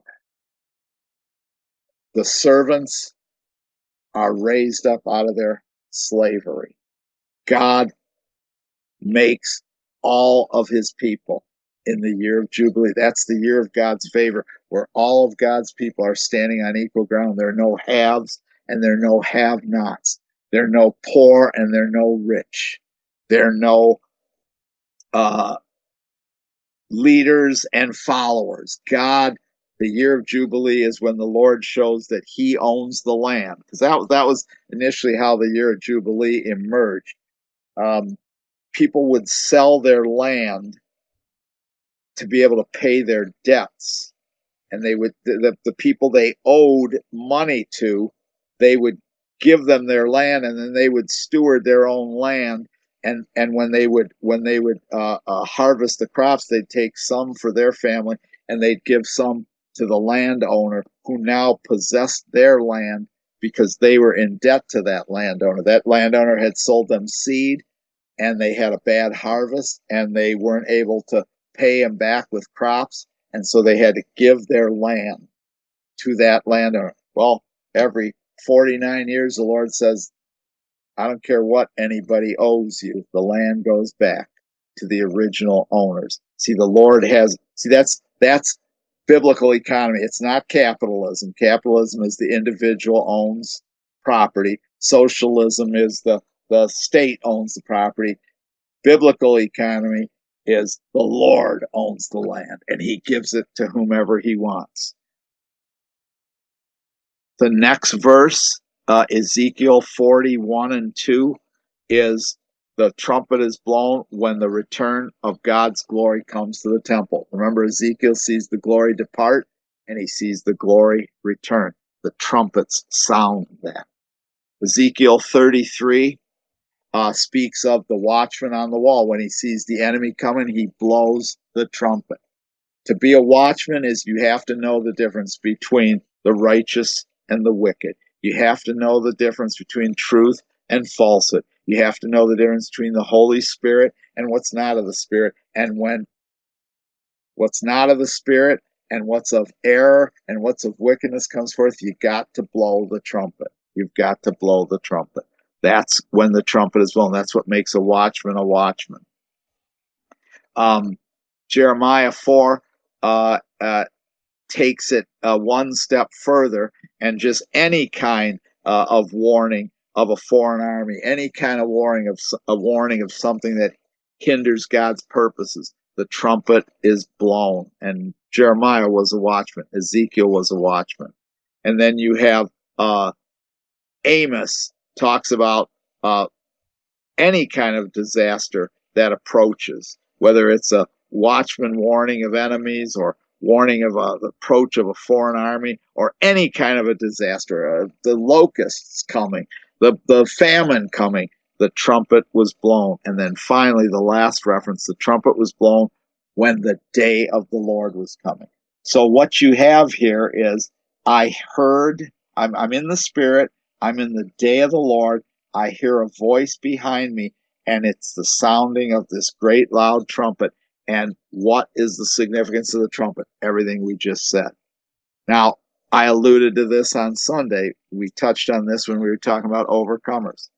A: The servants are raised up out of their slavery. God makes all of his people in the year of Jubilee. That's the year of God's favor, where all of God's people are standing on equal ground. There are no haves and there are no have-nots. There are no poor and there are no rich. There are no leaders and followers. God, the year of Jubilee is when the Lord shows that he owns the land. Because that was initially how the year of Jubilee emerged. People would sell their land to be able to pay their debts. And they would the people they owed money to, they would give them their land, and then they would steward their own land. And when they would harvest the crops, they'd take some for their family, and they'd give some to the landowner, who now possessed their land because they were in debt to that landowner. That landowner had sold them seed, and they had a bad harvest, and they weren't able to pay him back with crops, and so they had to give their land to that landowner. Well, every 49 years, the Lord says, I don't care what anybody owes you, the land goes back to the original owners. See, the Lord that's biblical economy. It's not capitalism. Capitalism is the individual owns property. Socialism is the state owns the property. Biblical economy is the Lord owns the land, and he gives it to whomever he wants. The next verse, Ezekiel 41:2, is the trumpet is blown when the return of God's glory comes to the temple. Remember, Ezekiel sees the glory depart, and he sees the glory return. The trumpets sound that. Ezekiel 33 speaks of the watchman on the wall. When he sees the enemy coming, he blows the trumpet. To be a watchman is you have to know the difference between the righteous and the wicked. You have to know the difference between truth and falsehood. You have to know the difference between the Holy Spirit and what's not of the Spirit. And when what's not of the Spirit and what's of error and what's of wickedness comes forth, you got to blow the trumpet. You've got to blow the trumpet. That's when the trumpet is blown. That's what makes a watchman a watchman. Jeremiah 4 takes it one step further, and just any kind of warning of a foreign army, any kind of warning of something that hinders God's purposes, the trumpet is blown. And Jeremiah was a watchman. Ezekiel was a watchman. And then you have Amos talks about any kind of disaster that approaches, whether it's a watchman warning of enemies or warning of the approach of a foreign army or any kind of a disaster, the locusts coming, the famine coming, the trumpet was blown. And then finally, the last reference, the trumpet was blown when the day of the Lord was coming. So what you have here is, I heard, I'm in the Spirit, I'm in the day of the Lord, I hear a voice behind me, and it's the sounding of this great loud trumpet. And what is the significance of the trumpet? Everything we just said. Now, I alluded to this on Sunday. We touched on this when we were talking about overcomers.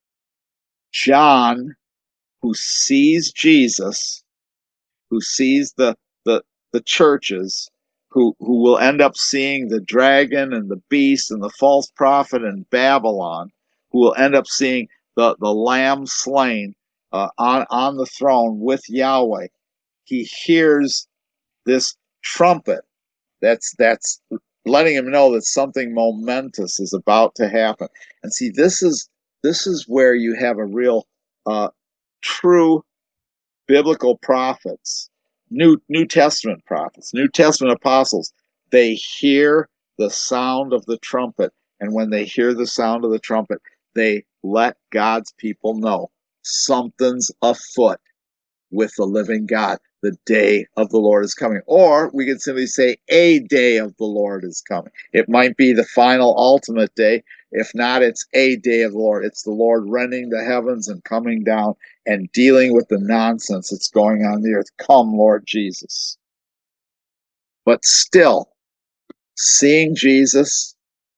A: John, who sees Jesus, who sees the churches, who will end up seeing the dragon and the beast and the false prophet and Babylon, who will end up seeing the lamb slain on the throne with Yahweh. He hears this trumpet that's letting him know that something momentous is about to happen. And see, this is where you have a real true biblical prophets, New Testament prophets, New Testament apostles. They hear the sound of the trumpet, and when they hear the sound of the trumpet, they let God's people know something's afoot with the living God. The day of the Lord is coming. Or we could simply say a day of the Lord is coming. It might be the final ultimate day. If not, it's a day of the Lord. It's the Lord rending the heavens and coming down and dealing with the nonsense that's going on the earth. Come, Lord Jesus. But still, seeing Jesus,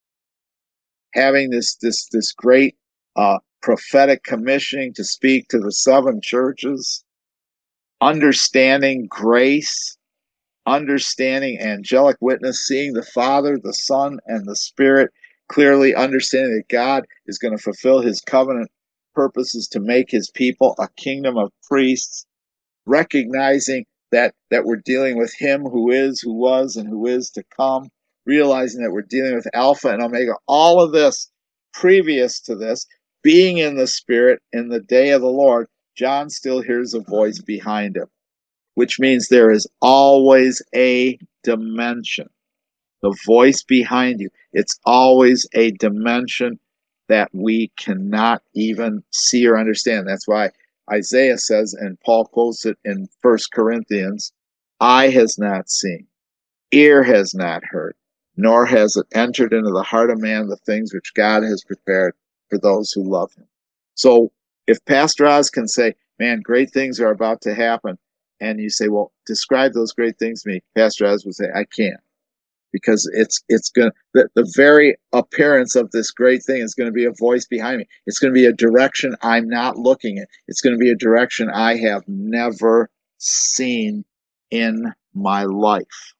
A: having this great prophetic commissioning to speak to the 7 churches, understanding grace, understanding angelic witness, seeing the Father, the Son, and the Spirit, clearly understanding that God is going to fulfill his covenant purposes to make his people a kingdom of priests, recognizing that we're dealing with him who is, who was, and who is to come, realizing that we're dealing with Alpha and Omega. All of this, previous to this, being in the Spirit in the day of the Lord, John still hears a voice behind him, which means there is always a dimension. The voice behind you, it's always a dimension that we cannot even see or understand. That's why Isaiah says, and Paul quotes it in 1 Corinthians, eye has not seen, ear has not heard, nor has it entered into the heart of man the things which God has prepared for those who love him. So if Pastor Oz can say, man, great things are about to happen, and you say, well, describe those great things to me, Pastor Oz would say, I can't. Because it's going to, the very appearance of this great thing is going to be a voice behind me. It's going to be a direction I'm not looking at. It's going to be a direction I have never seen in my life.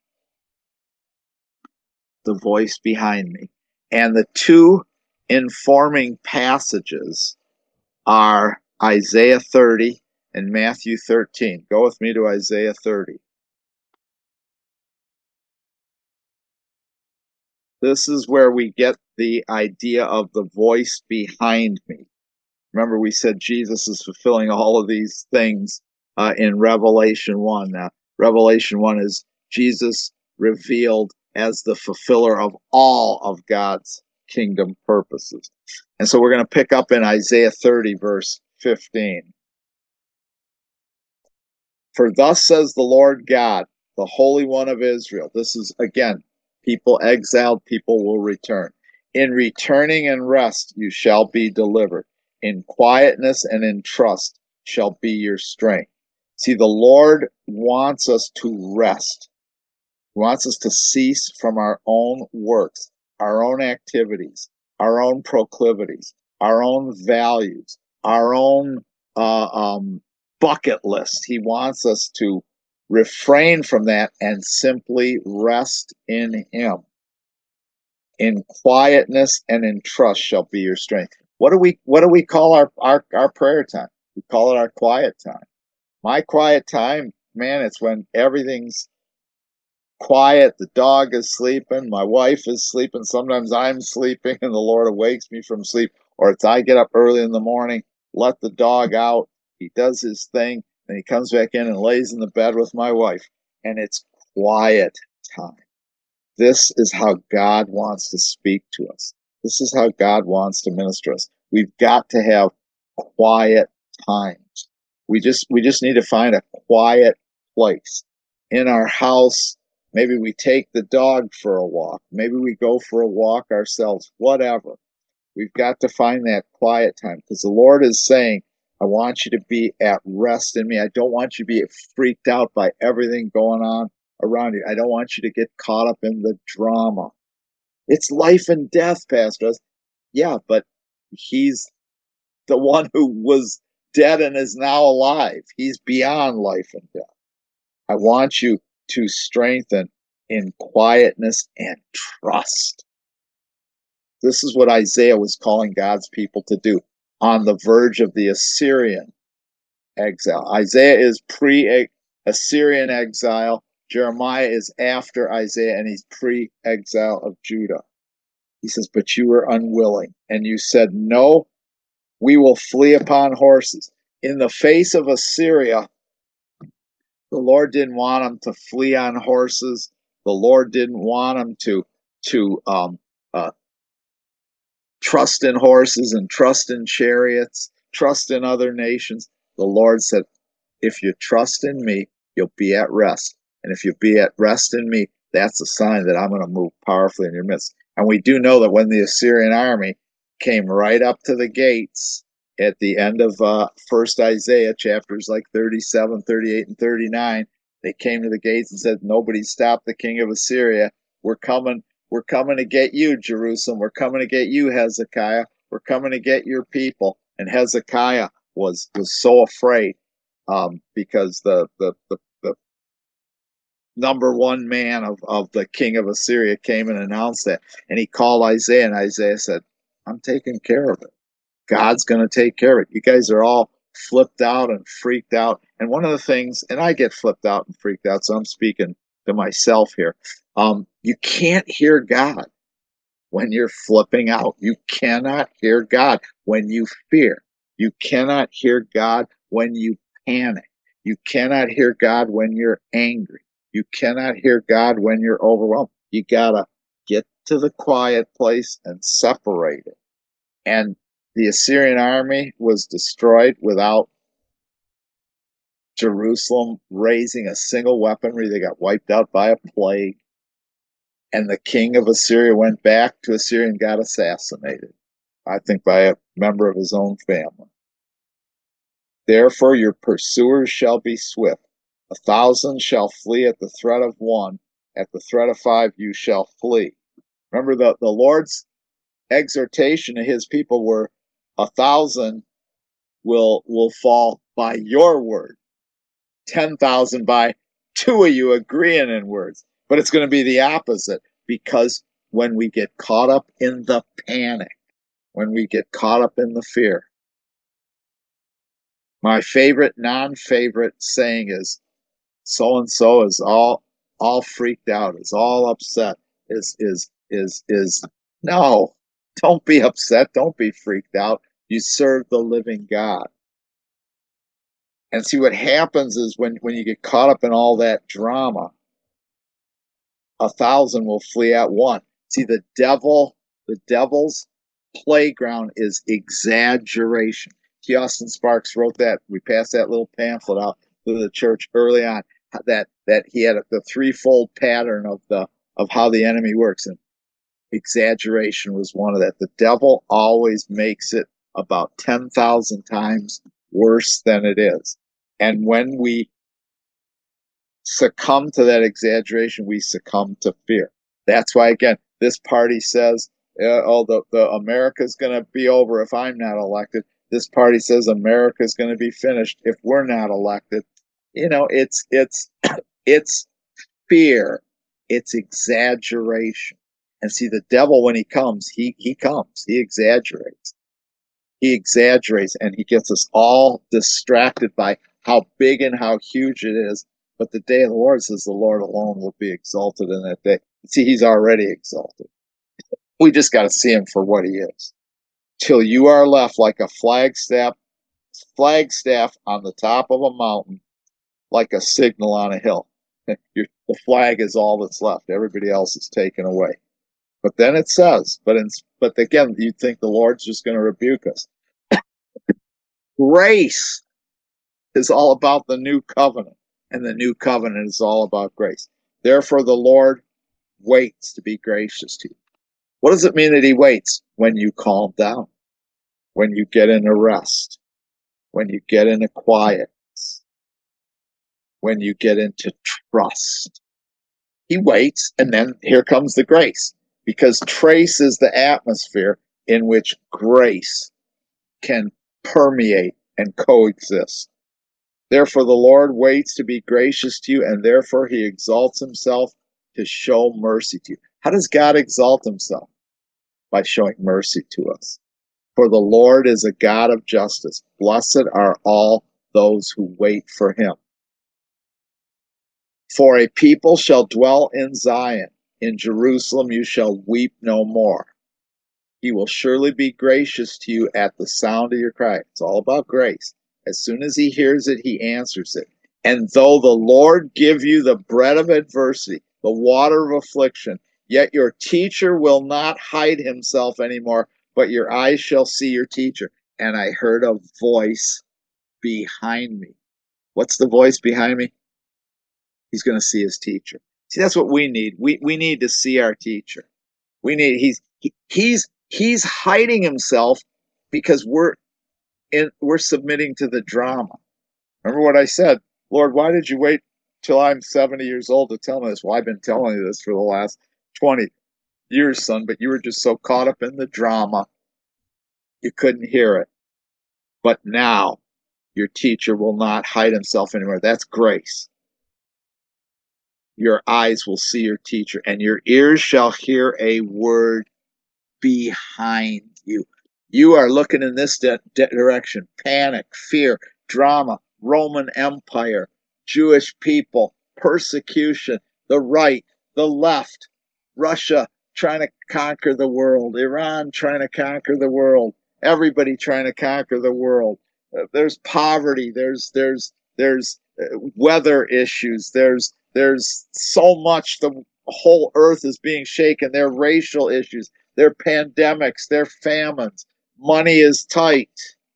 A: The voice behind me. And the 2 informing passages are Isaiah 30 and Matthew 13. Go with me to Isaiah 30. This is where we get the idea of the voice behind me. Remember, we said Jesus is fulfilling all of these things in Revelation 1. Revelation 1 is Jesus revealed as the fulfiller of all of God's kingdom purposes. And so we're going to pick up in Isaiah 30, verse 15. For thus says the Lord God, the Holy One of Israel. This is, again, people exiled, people will return. In returning and rest you shall be delivered. In quietness and in trust shall be your strength. See, the Lord wants us to rest. He wants us to cease from our own works, our own activities, our own proclivities, our own values, our own bucket list. He wants us to refrain from that and simply rest in Him. In quietness and in trust shall be your strength. What do we call our prayer time? We call it our quiet time. My quiet time, man, it's when everything's quiet, the dog is sleeping, my wife is sleeping, sometimes I'm sleeping and the Lord awakes me from sleep, or it's I get up early in the morning, let the dog out, he does his thing, and he comes back in and lays in the bed with my wife, and it's quiet time. This is how God wants to speak to us. This is how God wants to minister us. We've got to have quiet times. We just need to find a quiet place in our house. Maybe we take the dog for a walk. Maybe we go for a walk ourselves, whatever. We've got to find that quiet time because the Lord is saying, I want you to be at rest in me. I don't want you to be freaked out by everything going on around you. I don't want you to get caught up in the drama. It's life and death, Pastor. Yeah, but He's the one who was dead and is now alive. He's beyond life and death. I want you to strengthen in quietness and trust. This is what Isaiah was calling God's people to do on the verge of the Assyrian exile. Isaiah is pre-Assyrian exile. Jeremiah is after Isaiah, and he's pre-exile of Judah. He says, but you were unwilling, and you said, no, we will flee upon horses. In the face of Assyria, the Lord didn't want them to flee on horses. The Lord didn't want them to trust in horses and trust in chariots, trust in other nations. The Lord said, if you trust in me, you'll be at rest. And if you be at rest in me, that's a sign that I'm going to move powerfully in your midst. And we do know that when the Assyrian army came right up to the gates at the end of First Isaiah, chapters like 37, 38, and 39, they came to the gates and said, nobody stopped the king of Assyria. We're coming to get you, Jerusalem. We're coming to get you, Hezekiah. We're coming to get your people. And Hezekiah was so afraid because the number one man of the king of Assyria came and announced that. And he called Isaiah, and Isaiah said, I'm taking care of it. God's going to take care of it. You guys are all flipped out and freaked out. And one of the things, and I get flipped out and freaked out, so I'm speaking to myself here. You can't hear God when you're flipping out. You cannot hear God when you fear. You cannot hear God when you panic. You cannot hear God when you're angry. You cannot hear God when you're overwhelmed. You gotta get to the quiet place and separate it. And the Assyrian army was destroyed without Jerusalem raising a single weaponry. They got wiped out by a plague. And the king of Assyria went back to Assyria and got assassinated, I think by a member of his own family. Therefore your pursuers shall be swift. 1,000 shall flee at the threat of one. At the threat of 5 you shall flee. Remember, the Lord's exhortation to his people were 1,000 will fall by your word. 10,000 by 2 of you agreeing in words. But it's going to be the opposite, because when we get caught up in the panic, when we get caught up in the fear, My favorite non-favorite saying is so and so is all freaked out, is all upset, is no, don't be upset, don't be freaked out. You serve the living God. And see what happens is when you get caught up in all that drama, 1,000 will flee at one. See, the devil's playground is exaggeration. T. Austin Sparks wrote that. We passed that little pamphlet out to the church early on. That he had the threefold pattern of how the enemy works, and exaggeration was one of that. The devil always makes it about 10,000 times worse than it is. And when we succumb to that exaggeration, we succumb to fear. That's why, again, this party says, "Oh, the America's going to be over if I'm not elected." This party says America's going to be finished if we're not elected. It's fear, it's exaggeration. And see, the devil, when he comes, he exaggerates. He exaggerates, and he gets us all distracted by how big and how huge it is. But the day of the Lord says the Lord alone will be exalted in that day. See, he's already exalted. We just got to see him for what he is. Till you are left like a flagstaff on the top of a mountain, like a signal on a hill. The flag is all that's left. Everybody else is taken away. But then it says, but again, you'd think the Lord's just going to rebuke us. Grace is all about the new covenant, and the new covenant is all about grace. Therefore, the Lord waits to be gracious to you. What does it mean that he waits? When you calm down, when you get in a rest, when you get into quiet, when you get into trust. He waits, and then here comes the grace, because trace is the atmosphere in which grace can permeate and coexist. Therefore, the Lord waits to be gracious to you, and therefore he exalts himself to show mercy to you. How does God exalt himself? By showing mercy to us. For the Lord is a God of justice. Blessed are all those who wait for him. For a people shall dwell in Zion. In Jerusalem you shall weep no more. He will surely be gracious to you at the sound of your cry. It's all about grace. As soon as he hears it, he answers it. And though the Lord give you the bread of adversity, the water of affliction, yet your teacher will not hide himself anymore, but your eyes shall see your teacher. And I heard a voice behind me. What's the voice behind me? He's going to see his teacher. See, that's what we need. We need to see our teacher. We need he's hiding himself because we're submitting to the drama. Remember what I said? Lord, why did you wait till I'm 70 years old to tell me this? Well, I've been telling you this for the last 20 years, son, but you were just so caught up in the drama, you couldn't hear it. But now your teacher will not hide himself anymore. That's grace. Your eyes will see your teacher, and your ears shall hear a word behind you. You are looking in this direction. Panic, fear, drama, Roman Empire, Jewish people, persecution, the right, the left, Russia trying to conquer the world, Iran trying to conquer the world, everybody trying to conquer the world. There's poverty, there's weather issues, there's so much. The whole earth is being shaken. There are racial issues, there are pandemics, there are famines. Money is tight.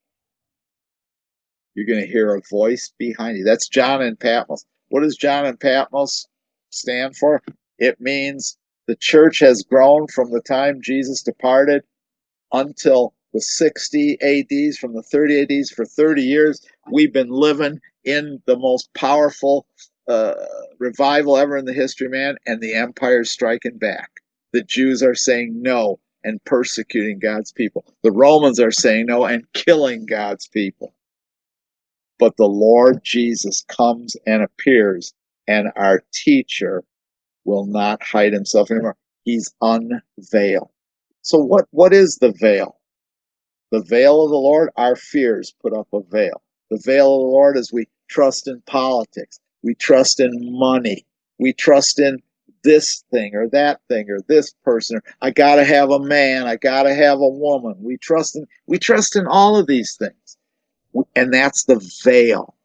A: You're going to hear a voice behind you. That's John and Patmos. What does John and Patmos stand for? It means the church has grown from the time Jesus departed until the 60 ADs, from the 30 ADs. For 30 years, we've been living in the most powerful revival ever in the history of man, and the empire's striking back. The Jews are saying no and persecuting God's people. The Romans are saying no and killing God's people. But the Lord Jesus comes and appears, and our teacher will not hide himself anymore. He's unveiled. So what is the veil? The veil of the Lord, our fears put up a veil. The veil of the Lord is we trust in politics. We trust in money. We trust in this thing or that thing or this person. I got to have a man. I got to have a woman. We trust in all of these things. And that's the veil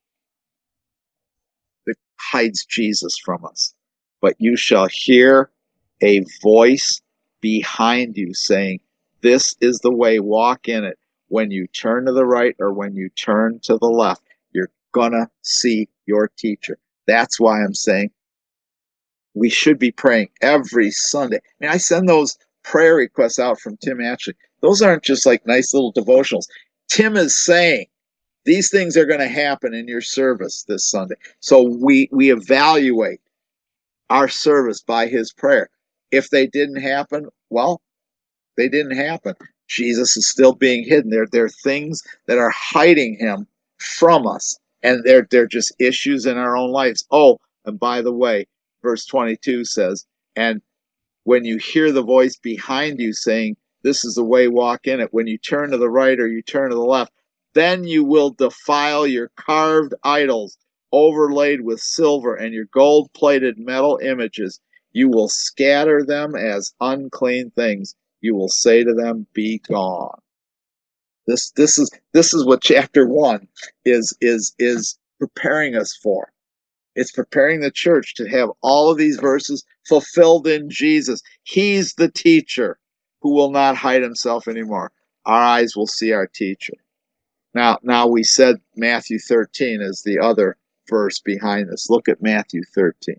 A: that hides Jesus from us. But you shall hear a voice behind you saying, this is the way, walk in it. When you turn to the right or when you turn to the left, you're gonna see your teacher. That's why I'm saying we should be praying every Sunday. I mean, I send those prayer requests out from Tim Ashley. Those aren't just like nice little devotionals. Tim is saying these things are going to happen in your service this Sunday. So we evaluate our service by his prayer. If they didn't happen, well, they didn't happen. Jesus is still being hidden. There are things that are hiding him from us, and they're just issues in our own lives. Oh, and by the way, verse 22 says, and when you hear the voice behind you saying, this is the way, walk in it, when you turn to the right or you turn to the left, then you will defile your carved idols overlaid with silver and your gold-plated metal images. You will scatter them as unclean things. You will say to them, be gone. This is what chapter 1 is preparing us for. It's preparing the church to have all of these verses fulfilled in Jesus. He's the teacher who will not hide himself anymore. Our eyes will see our teacher. Now we said Matthew 13 is the other verse behind this. Look at Matthew 13.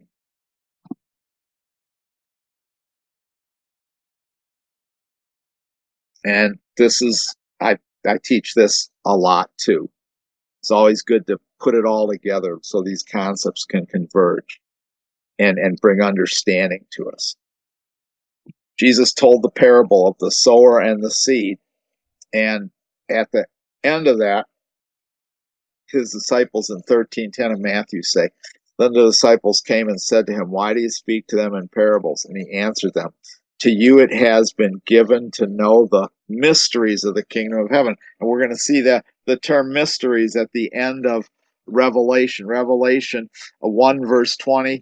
A: And this is, I teach this a lot too. It's always good to put it all together so these concepts can converge and bring understanding to us. Jesus told the parable of the sower and the seed, and at the end of that, his disciples in 13:10 of Matthew say, then the disciples came and said to him, why do you speak to them in parables? And he answered them, to you it has been given to know the mysteries of the kingdom of heaven. And we're going to see that the term mysteries at the end of Revelation. Revelation 1 verse 20,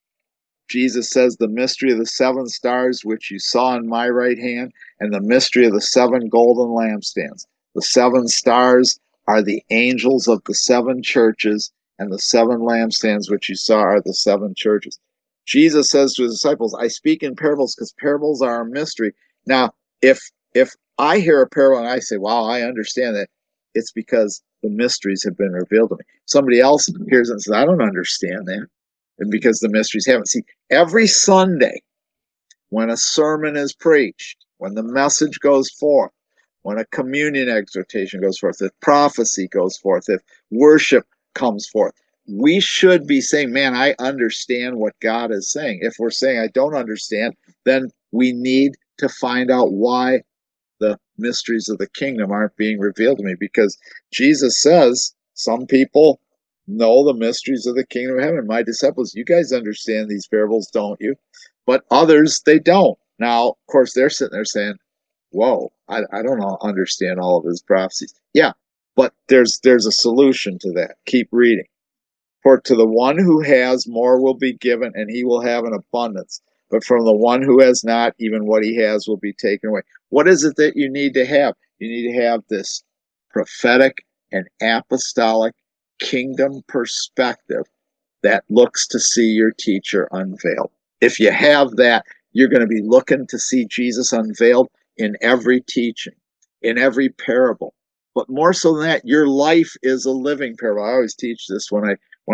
A: Jesus says, the mystery of the 7 stars which you saw in my right hand, and the mystery of the 7 golden lampstands. The 7 stars are the angels of the 7 churches, and the 7 lampstands which you saw are the 7 churches. Jesus says to his disciples, I speak in parables because parables are a mystery. Now, if I hear a parable and I say, wow, I understand that, it's because the mysteries have been revealed to me. Somebody else hears it and says, I don't understand that. And because the mysteries haven't. See, every Sunday, when a sermon is preached, when the message goes forth, when a communion exhortation goes forth, if prophecy goes forth, if worship comes forth, we should be saying, man, I understand what God is saying. If we're saying I don't understand, then we need to find out why the mysteries of the kingdom aren't being revealed to me. Because Jesus says some people know the mysteries of the kingdom of heaven. My disciples, you guys understand these parables, don't you? But others, they don't. Now, of course, they're sitting there saying, whoa, I don't understand all of his prophecies. Yeah, but there's a solution to that. Keep reading. For to the one who has, more will be given, and he will have an abundance. But from the one who has not, even what he has will be taken away. What is it that you need to have? You need to have this prophetic and apostolic kingdom perspective that looks to see your teacher unveiled. If you have that, you're going to be looking to see Jesus unveiled in every teaching, in every parable. But more so than that, your life is a living parable. I always teach this when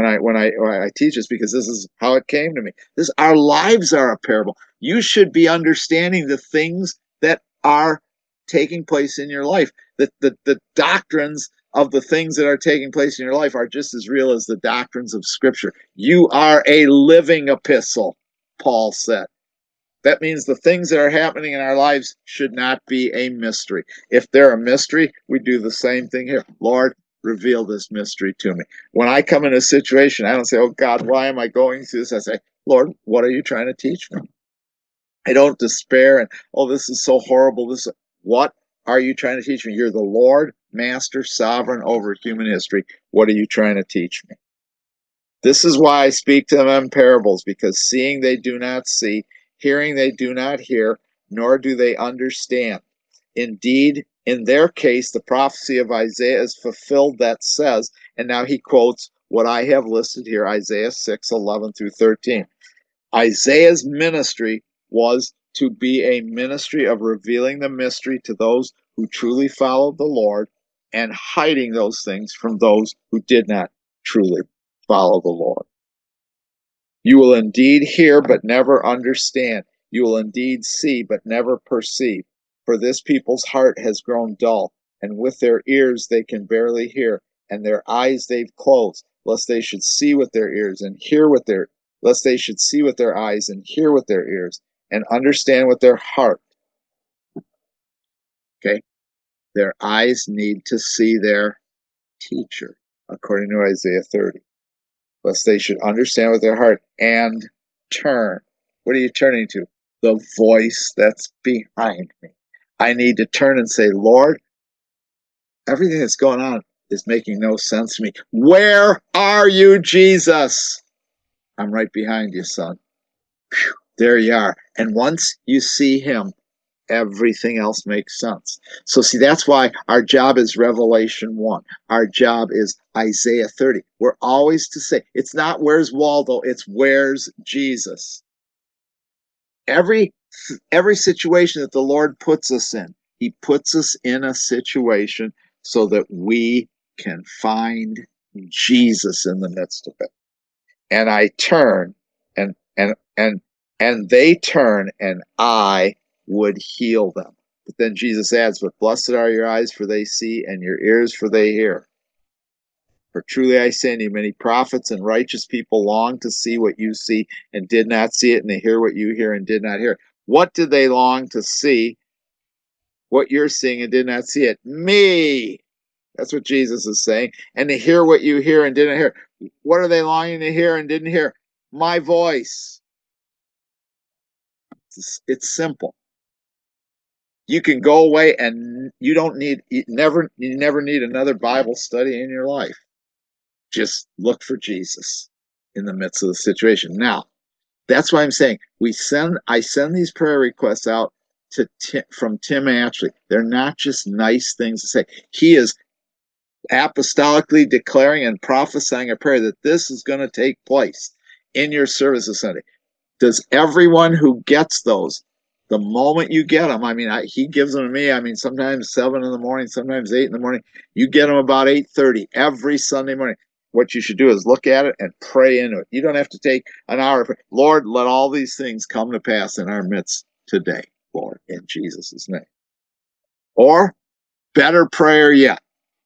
A: I teach this, because this is how it came to me. Our lives are a parable. You should be understanding the things that are taking place in your life. The doctrines of the things that are taking place in your life are just as real as the doctrines of Scripture. You are a living epistle, Paul said. That means the things that are happening in our lives should not be a mystery. If they're a mystery, we do the same thing here. Lord, reveal this mystery to me. When I come in a situation, I don't say, oh God, why am I going through this? I say, Lord, what are you trying to teach me? I don't despair and, oh, this is so horrible. What are you trying to teach me? You're the Lord, Master, Sovereign over human history. What are you trying to teach me? This is why I speak to them in parables, because seeing they do not see, hearing they do not hear, nor do they understand. Indeed, in their case, the prophecy of Isaiah is fulfilled that says, and now he quotes what I have listed here, Isaiah 6:11 through 13. Isaiah's ministry was to be a ministry of revealing the mystery to those who truly followed the Lord and hiding those things from those who did not truly follow the Lord. You will indeed hear, but never understand. You will indeed see, but never perceive. For this people's heart has grown dull, and with their ears they can barely hear, and their eyes they've closed, lest they should see with their ears and hear with their lest they should see with their eyes and hear with their ears and understand with their heart. Okay? Their eyes need to see their teacher, according to Isaiah 30. Lest they should understand with their heart and turn. What are you turning to? The voice that's behind me. I need to turn and say, Lord, everything that's going on is making no sense to me. Where are you, Jesus? I'm right behind you, son. Whew, there you are. And once you see him, everything else makes sense. So see, that's why our job is Revelation 1. Our job is Isaiah 30. We're always to say, it's not where's Waldo, it's where's Jesus. Every situation that the Lord puts us in, he puts us in a situation so that we can find Jesus in the midst of it. And I turn and they turn and I would heal them. But then Jesus adds, but blessed are your eyes, for they see, and your ears, for they hear. For truly I say to you, many prophets and righteous people long to see what you see and did not see it, and they hear what you hear and did not hear. What did they long to see? What you're seeing and did not see it? Me. That's what Jesus is saying. And to hear what you hear and didn't hear. What are they longing to hear and didn't hear? My voice. It's simple. You can go away and you never need another Bible study in your life. Just look for Jesus in the midst of the situation. Now, that's why I'm saying I send these prayer requests out to from Tim Ashley. They're not just nice things to say. He is apostolically declaring and prophesying a prayer that this is going to take place in your service this Sunday. Does everyone who gets those, the moment you get them, he gives them to me. Sometimes 7 in the morning, sometimes 8 in the morning. You get them about 8:30 every Sunday morning. What you should do is look at it and pray into it. You don't have to take an hour. Lord, let all these things come to pass in our midst today, Lord, in Jesus' name. Or better prayer yet,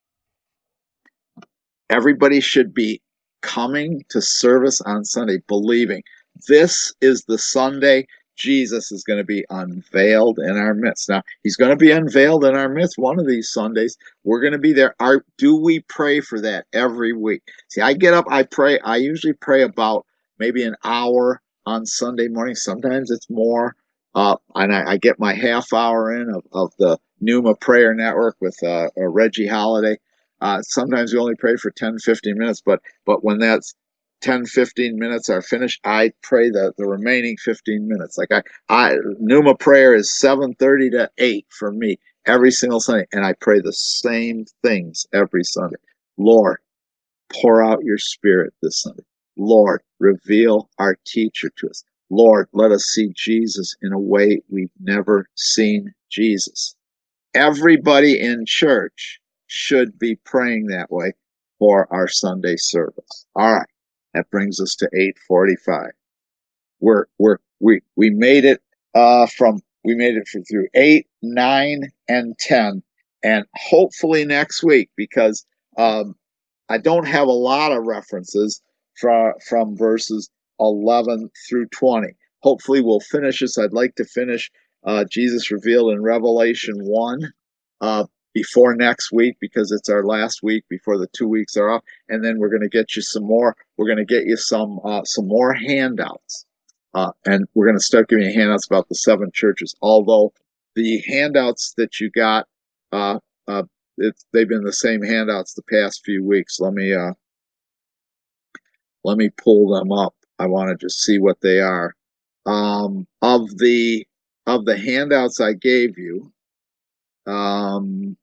A: everybody should be coming to service on Sunday, believing this is the Sunday Jesus is going to be unveiled in our midst. Now, he's going to be unveiled in our midst one of these Sundays. We're going to be there. Do we pray for that every week? See, I get up, I pray. I usually pray about maybe an hour on Sunday morning. Sometimes it's more. And I get my half hour in of the Pneuma Prayer Network with Reggie Holiday. Sometimes we only pray for 10, 15 minutes, but when that's 10, 15 minutes are finished, I pray the remaining 15 minutes. Like Pneuma prayer is 7:30 to 8 for me every single Sunday, and I pray the same things every Sunday. Lord, pour out your Spirit this Sunday. Lord, reveal our teacher to us. Lord, let us see Jesus in a way we've never seen Jesus. Everybody in church should be praying that way for our Sunday service. All right. That brings us to 8:45. We made it through 8, 9, and 10, and hopefully next week, because I don't have a lot of references from verses 11 through 20. Hopefully we'll finish this. I'd like to finish Jesus revealed in Revelation 1 before next week, because it's our last week before the 2 weeks are off, and then we're going to get you some more. We're going to get you some more handouts, and we're going to start giving you handouts about the 7 churches. Although the handouts that you got Uh, uh, they've been the same handouts the past few weeks. Let me pull them up. I want to just see what they are. Of the handouts I gave you, um,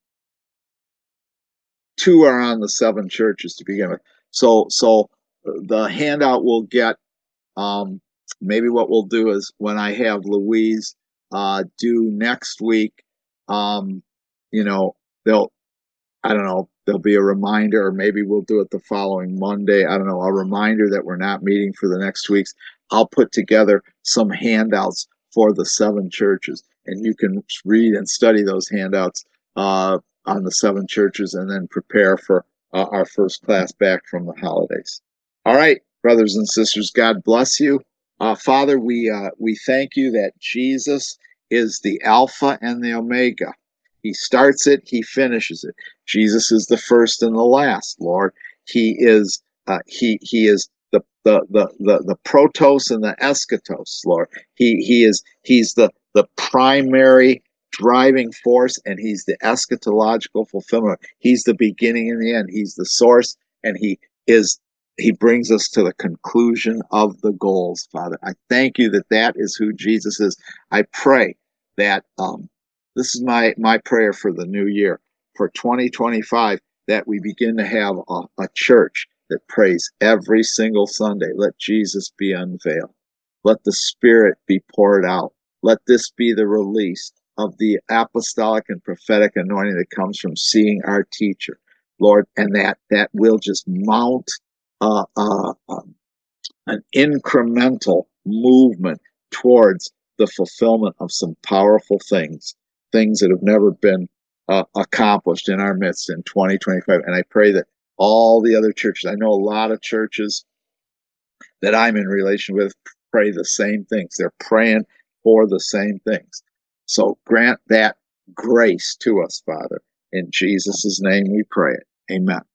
A: two are on the seven churches to begin with. So the handout will get. Maybe what we'll do is when I have Louise do next week, um, you know, they'll I don't know, there'll be a reminder, or maybe we'll do it the following Monday. I don't know, a reminder that we're not meeting for the next weeks. I'll put together some handouts for the seven churches, and you can read and study those handouts on the seven churches and then prepare for our first class back from the holidays. All right, brothers and sisters, God bless you. Father, we thank you that Jesus is the Alpha and the Omega. He starts it, he finishes it. Jesus is the first and the last, Lord. He is the protos and the eschatos, Lord. He's the primary driving force, and he's the eschatological fulfillment. He's the beginning and the end. He's the source, and is he brings us to the conclusion of the goals, Father. I thank you that that is who Jesus is. I pray that this is my prayer for the new year, for 2025, that we begin to have a church that prays every single Sunday. Let Jesus be unveiled. Let the Spirit be poured out. Let this be the release of the apostolic and prophetic anointing that comes from seeing our teacher, Lord, and that will just mount uh, uh, um, an incremental movement towards the fulfillment of some powerful things that have never been accomplished in our midst in 2025. And I pray that all the other churches, I know a lot of churches that I'm in relation with, pray the same things. They're praying for the same things. So grant that grace to us, Father. In Jesus' name we pray it. Amen.